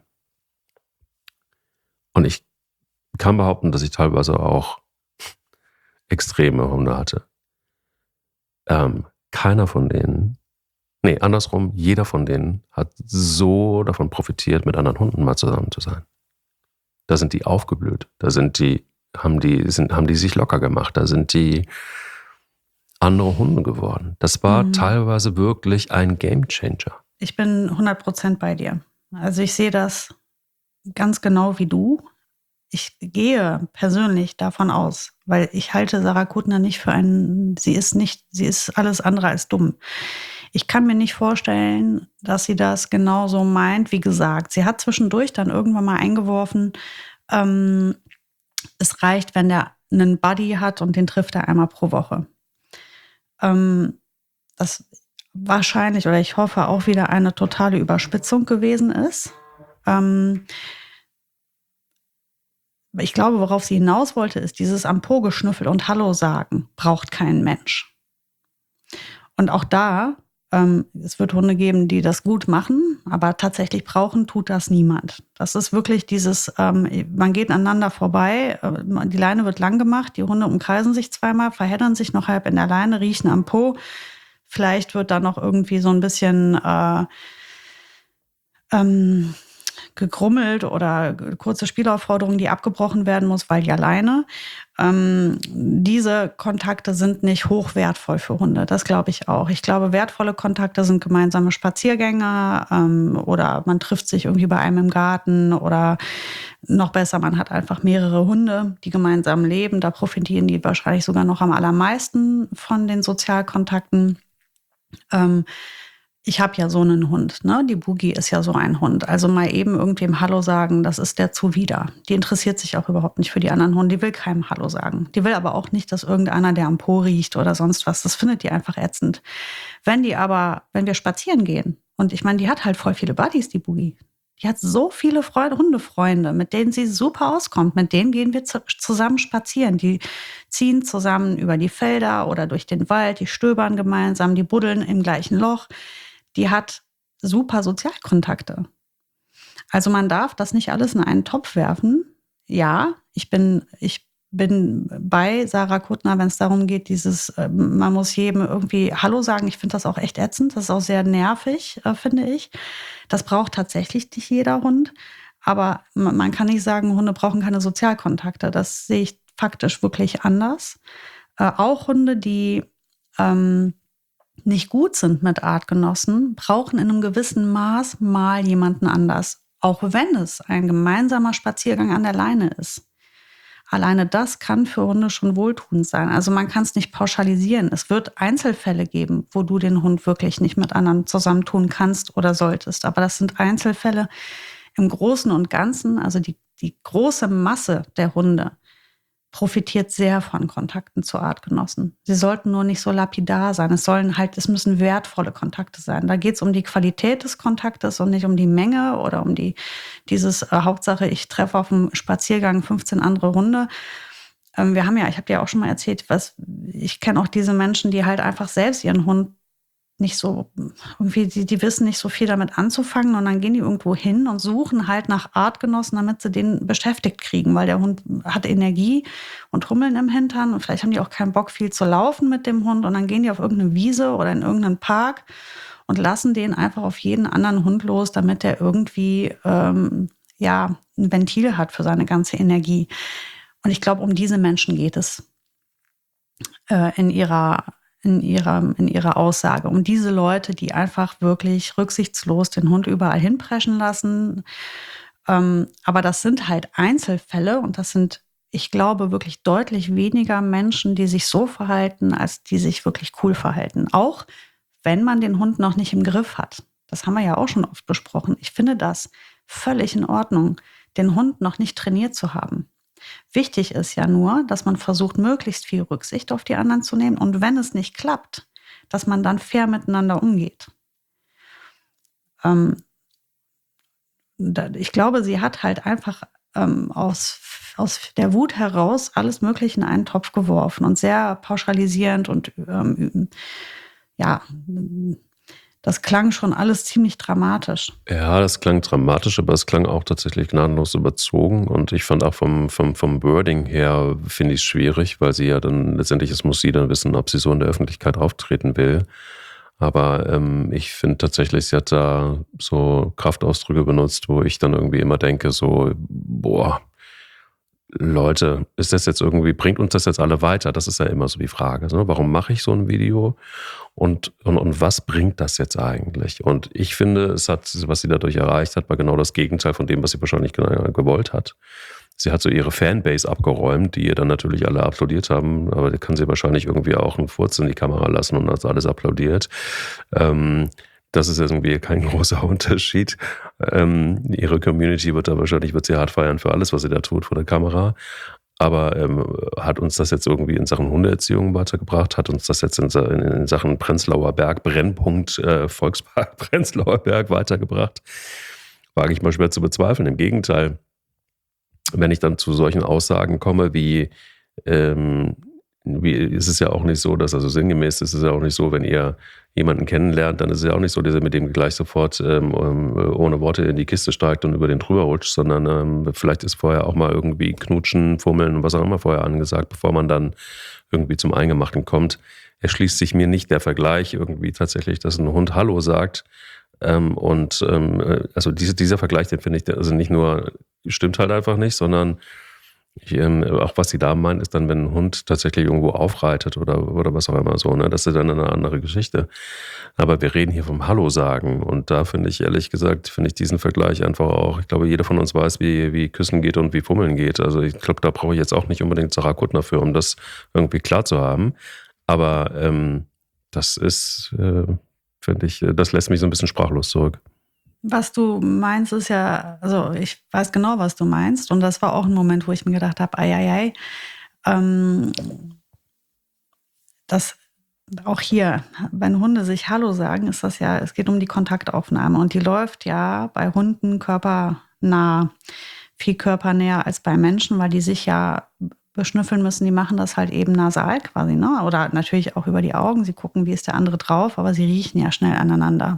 Speaker 1: Und ich kann behaupten, dass ich teilweise auch extreme Hunde hatte. Ähm, keiner von denen, nee, andersrum, jeder von denen hat so davon profitiert, mit anderen Hunden mal zusammen zu sein. Da sind die aufgeblüht, da sind die, haben die, sind, haben die sich locker gemacht, da sind die andere Hunde geworden. Das war mhm. teilweise wirklich ein Gamechanger.
Speaker 2: Ich bin hundert Prozent bei dir. Also ich sehe das ganz genau wie du. Ich gehe persönlich davon aus, weil ich halte Sarah Kuttner nicht für einen, sie ist nicht, sie ist alles andere als dumm. Ich kann mir nicht vorstellen, dass sie das genauso meint, wie gesagt. Sie hat zwischendurch dann irgendwann mal eingeworfen, ähm, es reicht, wenn der einen Buddy hat und den trifft er einmal pro Woche. Ähm, das wahrscheinlich, oder ich hoffe, auch wieder eine totale Überspitzung gewesen ist. Ähm, Ich glaube, worauf sie hinaus wollte, ist dieses am Po geschnüffel und Hallo sagen braucht kein Mensch. Und auch da Ähm, es wird Hunde geben, die das gut machen, aber tatsächlich brauchen tut das niemand. Das ist wirklich dieses, ähm, man geht aneinander vorbei, äh, die Leine wird lang gemacht, die Hunde umkreisen sich zweimal, verheddern sich noch halb in der Leine, riechen am Po. Vielleicht wird da noch irgendwie so ein bisschen äh, ähm, gegrummelt oder kurze Spielaufforderung, die abgebrochen werden muss, weil ja Leine. Ähm, diese Kontakte sind nicht hochwertvoll für Hunde. Das glaube ich auch. Ich glaube, wertvolle Kontakte sind gemeinsame Spaziergänge ähm, oder man trifft sich irgendwie bei einem im Garten oder noch besser, man hat einfach mehrere Hunde, die gemeinsam leben. Da profitieren die wahrscheinlich sogar noch am allermeisten von den Sozialkontakten. Ähm, Ich habe ja so einen Hund, ne? Die Boogie ist ja so ein Hund. Also mal eben irgendwem Hallo sagen, das ist der zuwider. Die interessiert sich auch überhaupt nicht für die anderen Hunde. Die will keinem Hallo sagen. Die will aber auch nicht, dass irgendeiner, der am Po riecht oder sonst was, das findet die einfach ätzend. Wenn die aber, wenn wir spazieren gehen, und ich meine, die hat halt voll viele Buddies, die Boogie. Die hat so viele Freunde, Hundefreunde, mit denen sie super auskommt. Mit denen gehen wir zu, zusammen spazieren. Die ziehen zusammen über die Felder oder durch den Wald, die stöbern gemeinsam, die buddeln im gleichen Loch. Die hat super Sozialkontakte. Also man darf das nicht alles in einen Topf werfen. Ja, ich bin, ich bin bei Sarah Kuttner, wenn es darum geht, dieses, äh, man muss jedem irgendwie Hallo sagen. Ich finde das auch echt ätzend. Das ist auch sehr nervig, äh, finde ich. Das braucht tatsächlich nicht jeder Hund. Aber man, man kann nicht sagen, Hunde brauchen keine Sozialkontakte. Das sehe ich faktisch wirklich anders. Äh, auch Hunde, die ähm, nicht gut sind mit Artgenossen, brauchen in einem gewissen Maß mal jemanden anders. Auch wenn es ein gemeinsamer Spaziergang an der Leine ist. Alleine das kann für Hunde schon wohltuend sein. Also man kann es nicht pauschalisieren. Es wird Einzelfälle geben, wo du den Hund wirklich nicht mit anderen zusammentun kannst oder solltest. Aber das sind Einzelfälle. Im Großen und Ganzen, also die, die große Masse der Hunde, profitiert sehr von Kontakten zu Artgenossen. Sie sollten nur nicht so lapidar sein. Es sollen halt, es müssen wertvolle Kontakte sein. Da geht es um die Qualität des Kontaktes und nicht um die Menge oder um die, dieses äh, Hauptsache, ich treffe auf dem Spaziergang fünfzehn andere Hunde. Ähm, wir haben ja, ich habe dir auch schon mal erzählt, was, ich kenne auch diese Menschen, die halt einfach selbst ihren Hund nicht so, irgendwie, die, die wissen nicht so viel damit anzufangen und dann gehen die irgendwo hin und suchen halt nach Artgenossen, damit sie den beschäftigt kriegen, weil der Hund hat Energie und Hummeln im Hintern und vielleicht haben die auch keinen Bock, viel zu laufen mit dem Hund und dann gehen die auf irgendeine Wiese oder in irgendeinen Park und lassen den einfach auf jeden anderen Hund los, damit der irgendwie ähm, ja, ein Ventil hat für seine ganze Energie. Und ich glaube, um diese Menschen geht es äh, in ihrer In ihrer, in ihrer Aussage. Um diese Leute, die einfach wirklich rücksichtslos den Hund überall hinpreschen lassen. Ähm, aber das sind halt Einzelfälle und das sind, ich glaube, wirklich deutlich weniger Menschen, die sich so verhalten, als die sich wirklich cool verhalten. Auch wenn man den Hund noch nicht im Griff hat. Das haben wir ja auch schon oft besprochen. Ich finde das völlig in Ordnung, den Hund noch nicht trainiert zu haben. Wichtig ist ja nur, dass man versucht, möglichst viel Rücksicht auf die anderen zu nehmen und wenn es nicht klappt, dass man dann fair miteinander umgeht. Ähm, ich glaube, sie hat halt einfach ähm, aus, aus der Wut heraus alles Mögliche in einen Topf geworfen und sehr pauschalisierend und ähm, ja, das klang schon alles ziemlich dramatisch.
Speaker 1: Ja, das klang dramatisch, aber es klang auch tatsächlich gnadenlos überzogen. Und ich fand auch vom, vom, vom Wording her, finde ich es schwierig, weil sie ja dann letztendlich, es muss sie dann wissen, ob sie so in der Öffentlichkeit auftreten will. Aber ähm, ich finde tatsächlich, sie hat da so Kraftausdrücke benutzt, wo ich dann irgendwie immer denke, so, boah, Leute, ist das jetzt irgendwie, bringt uns das jetzt alle weiter? Das ist ja immer so die Frage. Ne? Warum mache ich so ein Video? Und, und, und was bringt das jetzt eigentlich? Und ich finde, es hat, was sie dadurch erreicht hat, war genau das Gegenteil von dem, was sie wahrscheinlich gewollt hat. Sie hat so ihre Fanbase abgeräumt, die ihr dann natürlich alle applaudiert haben, aber da kann sie wahrscheinlich irgendwie auch einen Furz in die Kamera lassen und hat alles applaudiert. Ähm, Das ist irgendwie kein großer Unterschied. Ähm, ihre Community wird da wahrscheinlich, wird sie hart feiern für alles, was sie da tut vor der Kamera. Aber ähm, hat uns das jetzt irgendwie in Sachen Hundeerziehung weitergebracht? Hat uns das jetzt in, in, in Sachen Prenzlauer Berg, Brennpunkt äh, Volkspark Prenzlauer Berg weitergebracht? Wage ich mal schwer zu bezweifeln. Im Gegenteil, wenn ich dann zu solchen Aussagen komme wie, ähm, wie, es ist ja auch nicht so, dass, also sinngemäß ist es ja auch nicht so, wenn ihr jemanden kennenlernt, dann ist es ja auch nicht so, dass ihr mit dem gleich sofort ähm, ohne Worte in die Kiste steigt und über den drüber rutscht, sondern ähm, vielleicht ist vorher auch mal irgendwie knutschen, fummeln und was auch immer vorher angesagt, bevor man dann irgendwie zum Eingemachten kommt. Erschließt sich mir nicht der Vergleich irgendwie tatsächlich, dass ein Hund Hallo sagt. Ähm, und ähm, also diese, dieser Vergleich, den finde ich, also nicht nur stimmt halt einfach nicht, sondern Ich, ähm, auch was die Damen meinen, ist dann, wenn ein Hund tatsächlich irgendwo aufreitet oder, oder was auch immer so, ne? Das ist dann eine andere Geschichte. Aber wir reden hier vom Hallo sagen und da finde ich, ehrlich gesagt, finde ich diesen Vergleich einfach auch, ich glaube, jeder von uns weiß, wie, wie Küssen geht und wie Fummeln geht. Also ich glaube, da brauche ich jetzt auch nicht unbedingt Sarah Kuttner für, um das irgendwie klar zu haben. Aber ähm, das ist, äh, finde ich, das lässt mich so ein bisschen sprachlos zurück.
Speaker 2: Was du meinst, ist ja, also ich weiß genau, was du meinst. Und das war auch ein Moment, wo ich mir gedacht habe, ei, ei, ei, ähm, das auch hier, wenn Hunde sich Hallo sagen, ist das ja, es geht um die Kontaktaufnahme. Und die läuft ja bei Hunden körpernah, viel körpernäher als bei Menschen, weil die sich ja beschnüffeln müssen. Die machen das halt eben nasal quasi, ne? Oder natürlich auch über die Augen. Sie gucken, wie ist der andere drauf, aber sie riechen ja schnell aneinander.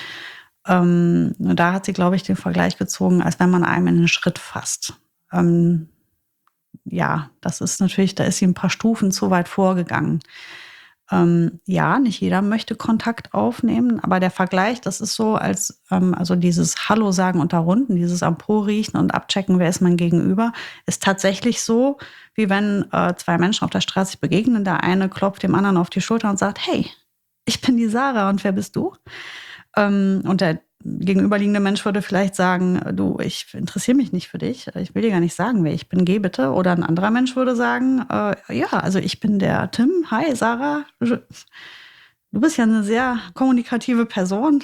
Speaker 2: Ähm, da hat sie, glaube ich, den Vergleich gezogen, als wenn man einem in den Schritt fasst. Ähm, ja, das ist natürlich, da ist sie ein paar Stufen zu weit vorgegangen. Ähm, ja, nicht jeder möchte Kontakt aufnehmen, aber der Vergleich, das ist so, als ähm, also dieses Hallo sagen unter Hunden, dieses am Po riechen und abchecken, wer ist mein Gegenüber, ist tatsächlich so, wie wenn äh, zwei Menschen auf der Straße sich begegnen. Der eine klopft dem anderen auf die Schulter und sagt, hey, ich bin die Sarah und wer bist du? Ähm, und der gegenüberliegende Mensch würde vielleicht sagen, du, ich interessiere mich nicht für dich, ich will dir gar nicht sagen, wer ich bin, geh bitte. Oder ein anderer Mensch würde sagen, äh, ja, also ich bin der Tim, hi Sarah, du bist ja eine sehr kommunikative Person.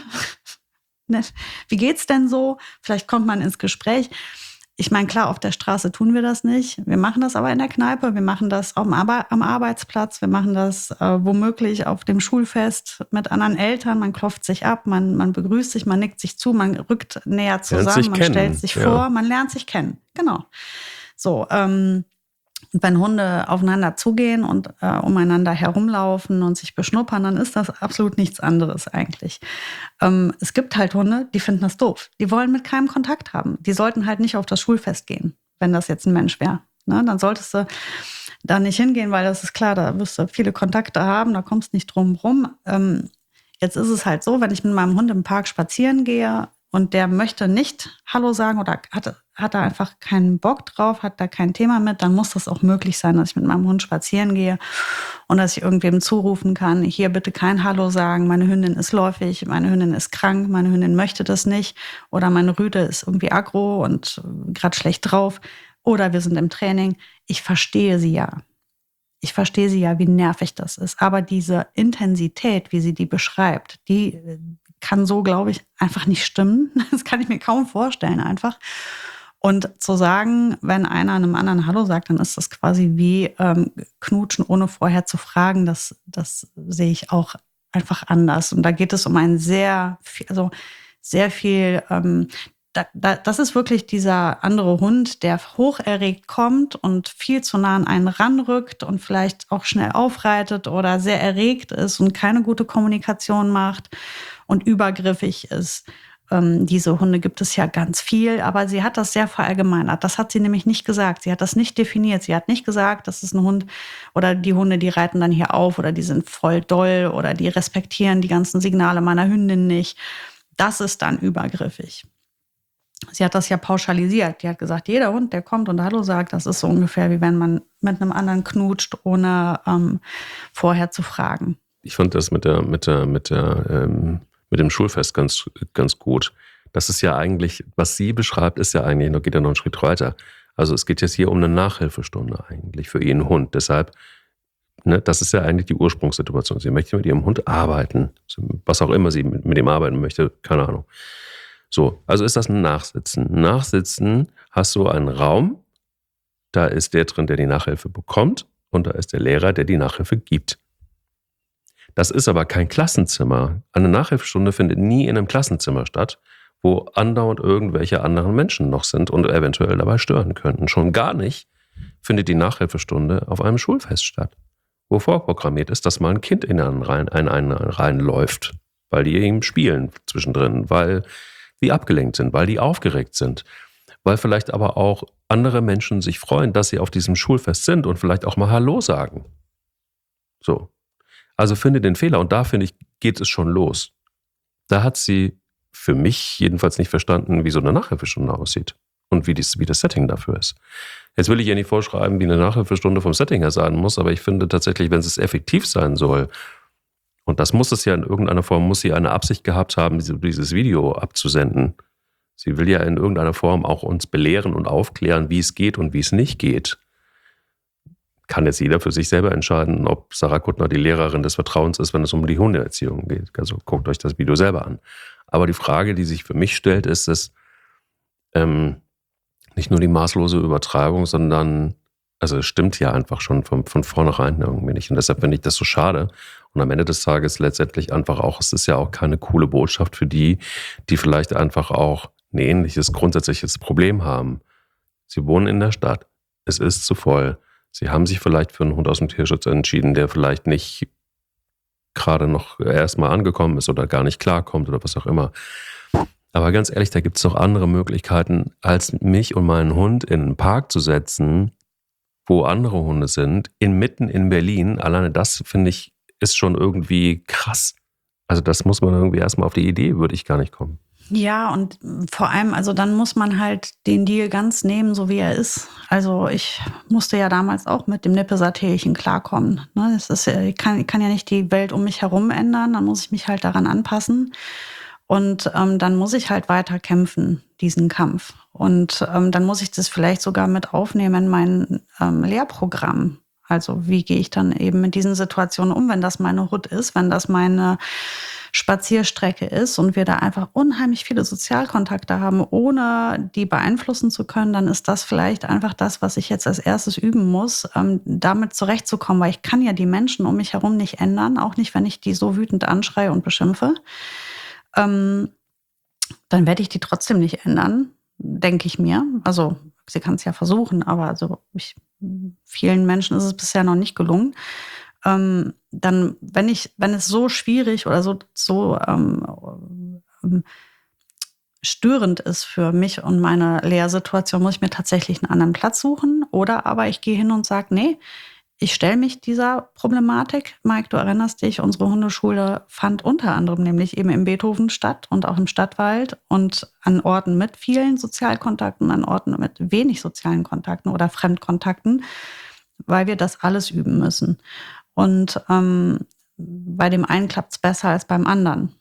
Speaker 2: Wie geht's denn so? Vielleicht kommt man ins Gespräch. Ich meine, klar, auf der Straße tun wir das nicht. Wir machen das aber in der Kneipe, wir machen das am, Arbe- am Arbeitsplatz, wir machen das äh, womöglich auf dem Schulfest mit anderen Eltern. Man klopft sich ab, man, man begrüßt sich, man nickt sich zu, man rückt näher zusammen, man
Speaker 1: kennen.
Speaker 2: stellt sich
Speaker 1: Ja.
Speaker 2: vor, man lernt sich kennen. Genau. So, ähm, und wenn Hunde aufeinander zugehen und äh, umeinander herumlaufen und sich beschnuppern, dann ist das absolut nichts anderes eigentlich. Ähm, es gibt halt Hunde, die finden das doof. Die wollen mit keinem Kontakt haben. Die sollten halt nicht auf das Schulfest gehen, wenn das jetzt ein Mensch wäre. Ne? Dann solltest du da nicht hingehen, weil das ist klar, da wirst du viele Kontakte haben, da kommst du nicht drum rum. Ähm, jetzt ist es halt so, wenn ich mit meinem Hund im Park spazieren gehe und der möchte nicht Hallo sagen oder hat, hat da einfach keinen Bock drauf, hat da kein Thema mit, dann muss das auch möglich sein, dass ich mit meinem Hund spazieren gehe und dass ich irgendwem zurufen kann, hier bitte kein Hallo sagen, meine Hündin ist läufig, meine Hündin ist krank, meine Hündin möchte das nicht oder meine Rüde ist irgendwie aggro und gerade schlecht drauf oder wir sind im Training. Ich verstehe sie ja. Ich verstehe sie ja, wie nervig das ist. Aber diese Intensität, wie sie die beschreibt, die kann so, glaube ich, einfach nicht stimmen. Das kann ich mir kaum vorstellen einfach. Und zu sagen, wenn einer einem anderen Hallo sagt, dann ist das quasi wie ähm, Knutschen, ohne vorher zu fragen. Das, das sehe ich auch einfach anders. Und da geht es um ein sehr, viel, also sehr viel... Ähm, Da, da, das ist wirklich dieser andere Hund, der hocherregt kommt und viel zu nah an einen ranrückt und vielleicht auch schnell aufreitet oder sehr erregt ist und keine gute Kommunikation macht und übergriffig ist. Ähm, diese Hunde gibt es ja ganz viel, aber sie hat das sehr verallgemeinert. Das hat sie nämlich nicht gesagt. Sie hat das nicht definiert. Sie hat nicht gesagt, das ist ein Hund oder die Hunde, die reiten dann hier auf oder die sind voll doll oder die respektieren die ganzen Signale meiner Hündin nicht. Das ist dann übergriffig. Sie hat das ja pauschalisiert. Die hat gesagt, jeder Hund, der kommt und Hallo sagt, das ist so ungefähr, wie wenn man mit einem anderen knutscht, ohne ähm, vorher zu fragen.
Speaker 1: Ich fand das mit der, mit der, mit der, ähm, mit dem Schulfest ganz, ganz gut. Das ist ja eigentlich, was sie beschreibt, ist ja eigentlich, noch geht ja noch einen Schritt weiter. Also es geht jetzt hier um eine Nachhilfestunde eigentlich für ihren Hund. Deshalb, ne, das ist ja eigentlich die Ursprungssituation. Sie möchte mit ihrem Hund arbeiten. Was auch immer sie mit, mit ihm arbeiten möchte, keine Ahnung. So, also ist das ein Nachsitzen. Nachsitzen hast du einen Raum, da ist der drin, der die Nachhilfe bekommt und da ist der Lehrer, der die Nachhilfe gibt. Das ist aber kein Klassenzimmer. Eine Nachhilfestunde findet nie in einem Klassenzimmer statt, wo andauernd irgendwelche anderen Menschen noch sind und eventuell dabei stören könnten. Schon gar nicht findet die Nachhilfestunde auf einem Schulfest statt. wo vorprogrammiert ist, dass mal ein Kind in einen rein, in einen reinläuft, weil die eben spielen zwischendrin, weil die abgelenkt sind, weil die aufgeregt sind, weil vielleicht aber auch andere Menschen sich freuen, dass sie auf diesem Schulfest sind und vielleicht auch mal Hallo sagen. So. Also finde den Fehler und da, finde ich, geht es schon los. Da hat sie für mich jedenfalls nicht verstanden, wie so eine Nachhilfestunde aussieht und wie, dies, wie das Setting dafür ist. Jetzt will ich ja nicht vorschreiben, wie eine Nachhilfestunde vom Setting her sein muss, aber ich finde tatsächlich, wenn es effektiv sein soll, und das muss es ja in irgendeiner Form, muss sie eine Absicht gehabt haben, dieses Video abzusenden. Sie will ja in irgendeiner Form auch uns belehren und aufklären, wie es geht und wie es nicht geht. Kann jetzt jeder für sich selber entscheiden, ob Sarah Kuttner die Lehrerin des Vertrauens ist, wenn es um die Hundeerziehung geht. Also guckt euch das Video selber an. Aber die Frage, die sich für mich stellt, ist es ähm, nicht nur die maßlose Übertreibung, sondern, also es stimmt ja einfach schon von, von vornherein irgendwie nicht. Und deshalb finde ich das so schade. Und am Ende des Tages letztendlich einfach auch, es ist ja auch keine coole Botschaft für die, die vielleicht einfach auch ein ähnliches grundsätzliches Problem haben. Sie wohnen in der Stadt, es ist zu voll. Sie haben sich vielleicht für einen Hund aus dem Tierschutz entschieden, der vielleicht nicht gerade noch erstmal angekommen ist oder gar nicht klarkommt oder was auch immer. Aber ganz ehrlich, da gibt es doch andere Möglichkeiten, als mich und meinen Hund in einen Park zu setzen, wo andere Hunde sind, inmitten in Berlin. Alleine das, finde ich, ist schon irgendwie krass. Also das muss man irgendwie erstmal auf die Idee, würde ich gar nicht kommen.
Speaker 2: Ja, und vor allem, also dann muss man halt den Deal ganz nehmen, so wie er ist. Also ich musste ja damals auch mit dem Nippesatierchen klarkommen. Ne? Das ist, ich, kann, ich kann ja nicht die Welt um mich herum ändern, dann muss ich mich halt daran anpassen. Und ähm, dann muss ich halt weiter kämpfen, diesen Kampf. Und ähm, dann muss ich das vielleicht sogar mit aufnehmen in mein ähm, Lehrprogramm. Also wie gehe ich dann eben mit diesen Situationen um, wenn das meine Hut ist, wenn das meine Spazierstrecke ist und wir da einfach unheimlich viele Sozialkontakte haben, ohne die beeinflussen zu können, dann ist das vielleicht einfach das, was ich jetzt als erstes üben muss, ähm, damit zurechtzukommen, weil ich kann ja die Menschen um mich herum nicht ändern, auch nicht, wenn ich die so wütend anschreie und beschimpfe. Ähm, dann werde ich die trotzdem nicht ändern, denke ich mir. Also sie kann es ja versuchen, aber also ich, vielen Menschen ist es bisher noch nicht gelungen. Ähm, dann, wenn ich, wenn es so schwierig oder so, so ähm, ähm, störend ist für mich und meine Lehrsituation, muss ich mir tatsächlich einen anderen Platz suchen. Oder aber ich gehe hin und sage, nee, ich stelle mich dieser Problematik. Mike, du erinnerst dich, unsere Hundeschule fand unter anderem nämlich eben im Beethoven statt und auch im Stadtwald und an Orten mit vielen Sozialkontakten, an Orten mit wenig sozialen Kontakten oder Fremdkontakten, weil wir das alles üben müssen. Und ähm, bei dem einen klappt es besser als beim anderen.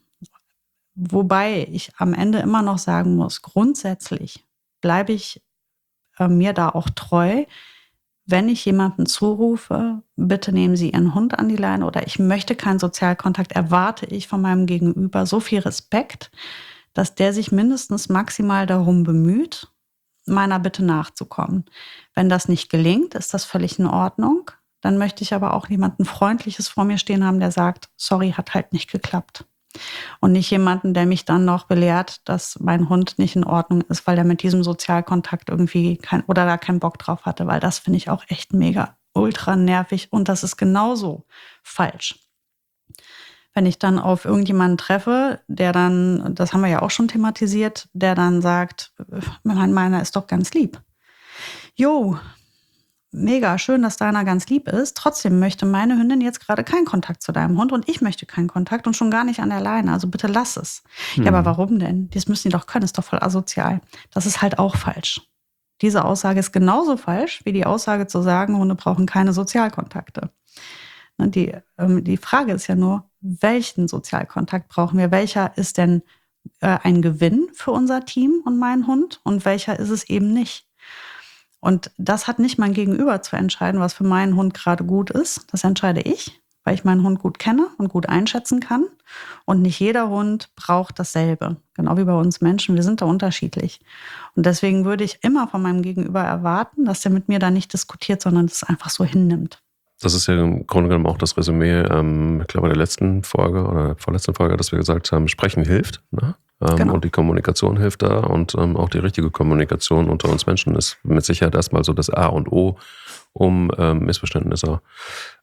Speaker 2: Wobei ich am Ende immer noch sagen muss, grundsätzlich bleibe ich äh, mir da auch treu. Wenn ich jemanden zurufe, bitte nehmen Sie Ihren Hund an die Leine oder ich möchte keinen Sozialkontakt, erwarte ich von meinem Gegenüber so viel Respekt, dass der sich mindestens maximal darum bemüht, meiner Bitte nachzukommen. Wenn das nicht gelingt, ist das völlig in Ordnung. Dann möchte ich aber auch jemanden Freundliches vor mir stehen haben, der sagt, sorry, hat halt nicht geklappt. Und nicht jemanden, der mich dann noch belehrt, dass mein Hund nicht in Ordnung ist, weil er mit diesem Sozialkontakt irgendwie kein oder da keinen Bock drauf hatte, weil das finde ich auch echt mega ultra nervig und das ist genauso falsch. Wenn ich dann auf irgendjemanden treffe, der dann, das haben wir ja auch schon thematisiert, der dann sagt, mein meiner ist doch ganz lieb. Jo, mega schön, dass deiner ganz lieb ist. Trotzdem möchte meine Hündin jetzt gerade keinen Kontakt zu deinem Hund und ich möchte keinen Kontakt und schon gar nicht an der Leine. Also bitte lass es. Hm. Ja, aber warum denn? Das müssen die doch können, ist doch voll asozial. Das ist halt auch falsch. Diese Aussage ist genauso falsch, wie die Aussage zu sagen, Hunde brauchen keine Sozialkontakte. Die, ähm, die Frage ist ja nur, welchen Sozialkontakt brauchen wir? Welcher ist denn äh, ein Gewinn für unser Team und meinen Hund und welcher ist es eben nicht? Und das hat nicht mein Gegenüber zu entscheiden, was für meinen Hund gerade gut ist. Das entscheide ich, weil ich meinen Hund gut kenne und gut einschätzen kann. Und nicht jeder Hund braucht dasselbe. Genau wie bei uns Menschen, wir sind da unterschiedlich. Und deswegen würde ich immer von meinem Gegenüber erwarten, dass der mit mir da nicht diskutiert, sondern es einfach so hinnimmt.
Speaker 1: Das ist ja im Grunde genommen auch das Resümee, ähm, ich glaube, der letzten Folge oder vorletzten Folge, dass wir gesagt haben, Sprechen hilft, ne? Ähm, genau. Und die Kommunikation hilft da und ähm, auch die richtige Kommunikation unter uns Menschen ist mit Sicherheit erstmal so das A und O, um ähm, Missverständnisse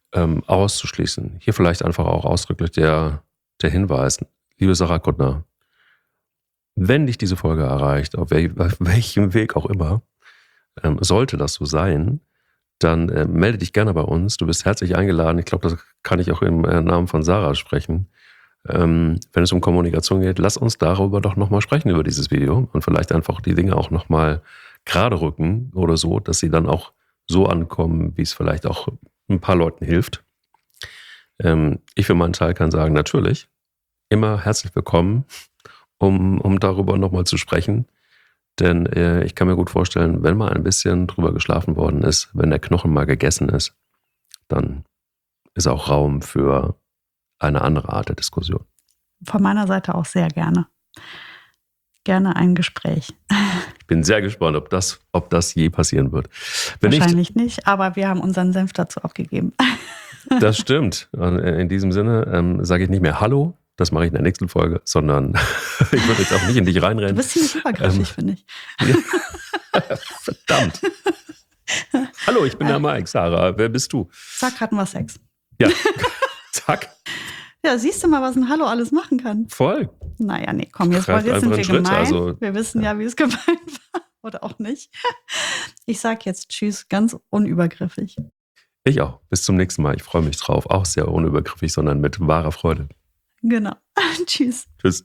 Speaker 1: ähm, auszuschließen. Hier vielleicht einfach auch ausdrücklich der, der Hinweis, liebe Sarah Kuttner, wenn dich diese Folge erreicht, auf, wel- auf welchem Weg auch immer, ähm, sollte das so sein, dann äh, melde dich gerne bei uns. Du bist herzlich eingeladen. Ich glaube, das kann ich auch im äh, Namen von Sarah sprechen. Ähm, wenn es um Kommunikation geht, lass uns darüber doch nochmal sprechen, über dieses Video und vielleicht einfach die Dinge auch nochmal gerade rücken oder so, dass sie dann auch so ankommen, wie es vielleicht auch ein paar Leuten hilft. Ähm, ich für meinen Teil kann sagen, natürlich, immer herzlich willkommen, um, um darüber nochmal zu sprechen. Denn äh, ich kann mir gut vorstellen, wenn mal ein bisschen drüber geschlafen worden ist, wenn der Knochen mal gegessen ist, dann ist auch Raum für eine andere Art der Diskussion.
Speaker 2: Von meiner Seite auch sehr gerne. Gerne ein Gespräch.
Speaker 1: Ich bin sehr gespannt, ob das, ob das je passieren wird. Wenn
Speaker 2: Wahrscheinlich
Speaker 1: nicht,
Speaker 2: nicht, aber wir haben unseren Senf dazu abgegeben.
Speaker 1: Das stimmt. Und in diesem Sinne ähm, sage ich nicht mehr Hallo, das mache ich in der nächsten Folge, sondern ich würde jetzt auch nicht in dich
Speaker 2: Du
Speaker 1: reinrennen.
Speaker 2: bist ziemlich übergriffig,
Speaker 1: Ähm,
Speaker 2: finde ich.
Speaker 1: Ja. Verdammt. Hallo, ich bin der Mike. Sarah, wer bist du?
Speaker 2: Zack, hatten wir Sex.
Speaker 1: Ja, zack,
Speaker 2: Ja, siehst du mal, was ein Hallo alles machen kann.
Speaker 1: voll.
Speaker 2: Naja, nee, komm, jetzt,
Speaker 1: Schreibt
Speaker 2: jetzt sind
Speaker 1: einfach
Speaker 2: wir
Speaker 1: einen Schritt,
Speaker 2: gemein.
Speaker 1: also-
Speaker 2: wir wissen ja, wie es gemeint war. Oder auch nicht. Ich sag jetzt Tschüss, ganz unübergriffig.
Speaker 1: Ich auch. Bis zum nächsten Mal. Ich freue mich drauf. Auch sehr unübergriffig, sondern mit wahrer Freude.
Speaker 2: Genau. Tschüss.
Speaker 1: Tschüss.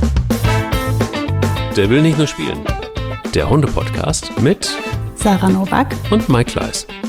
Speaker 1: Der will nicht nur spielen. Der Hunde-Podcast mit
Speaker 2: Sarah Novak.
Speaker 1: und Mike Kleiss.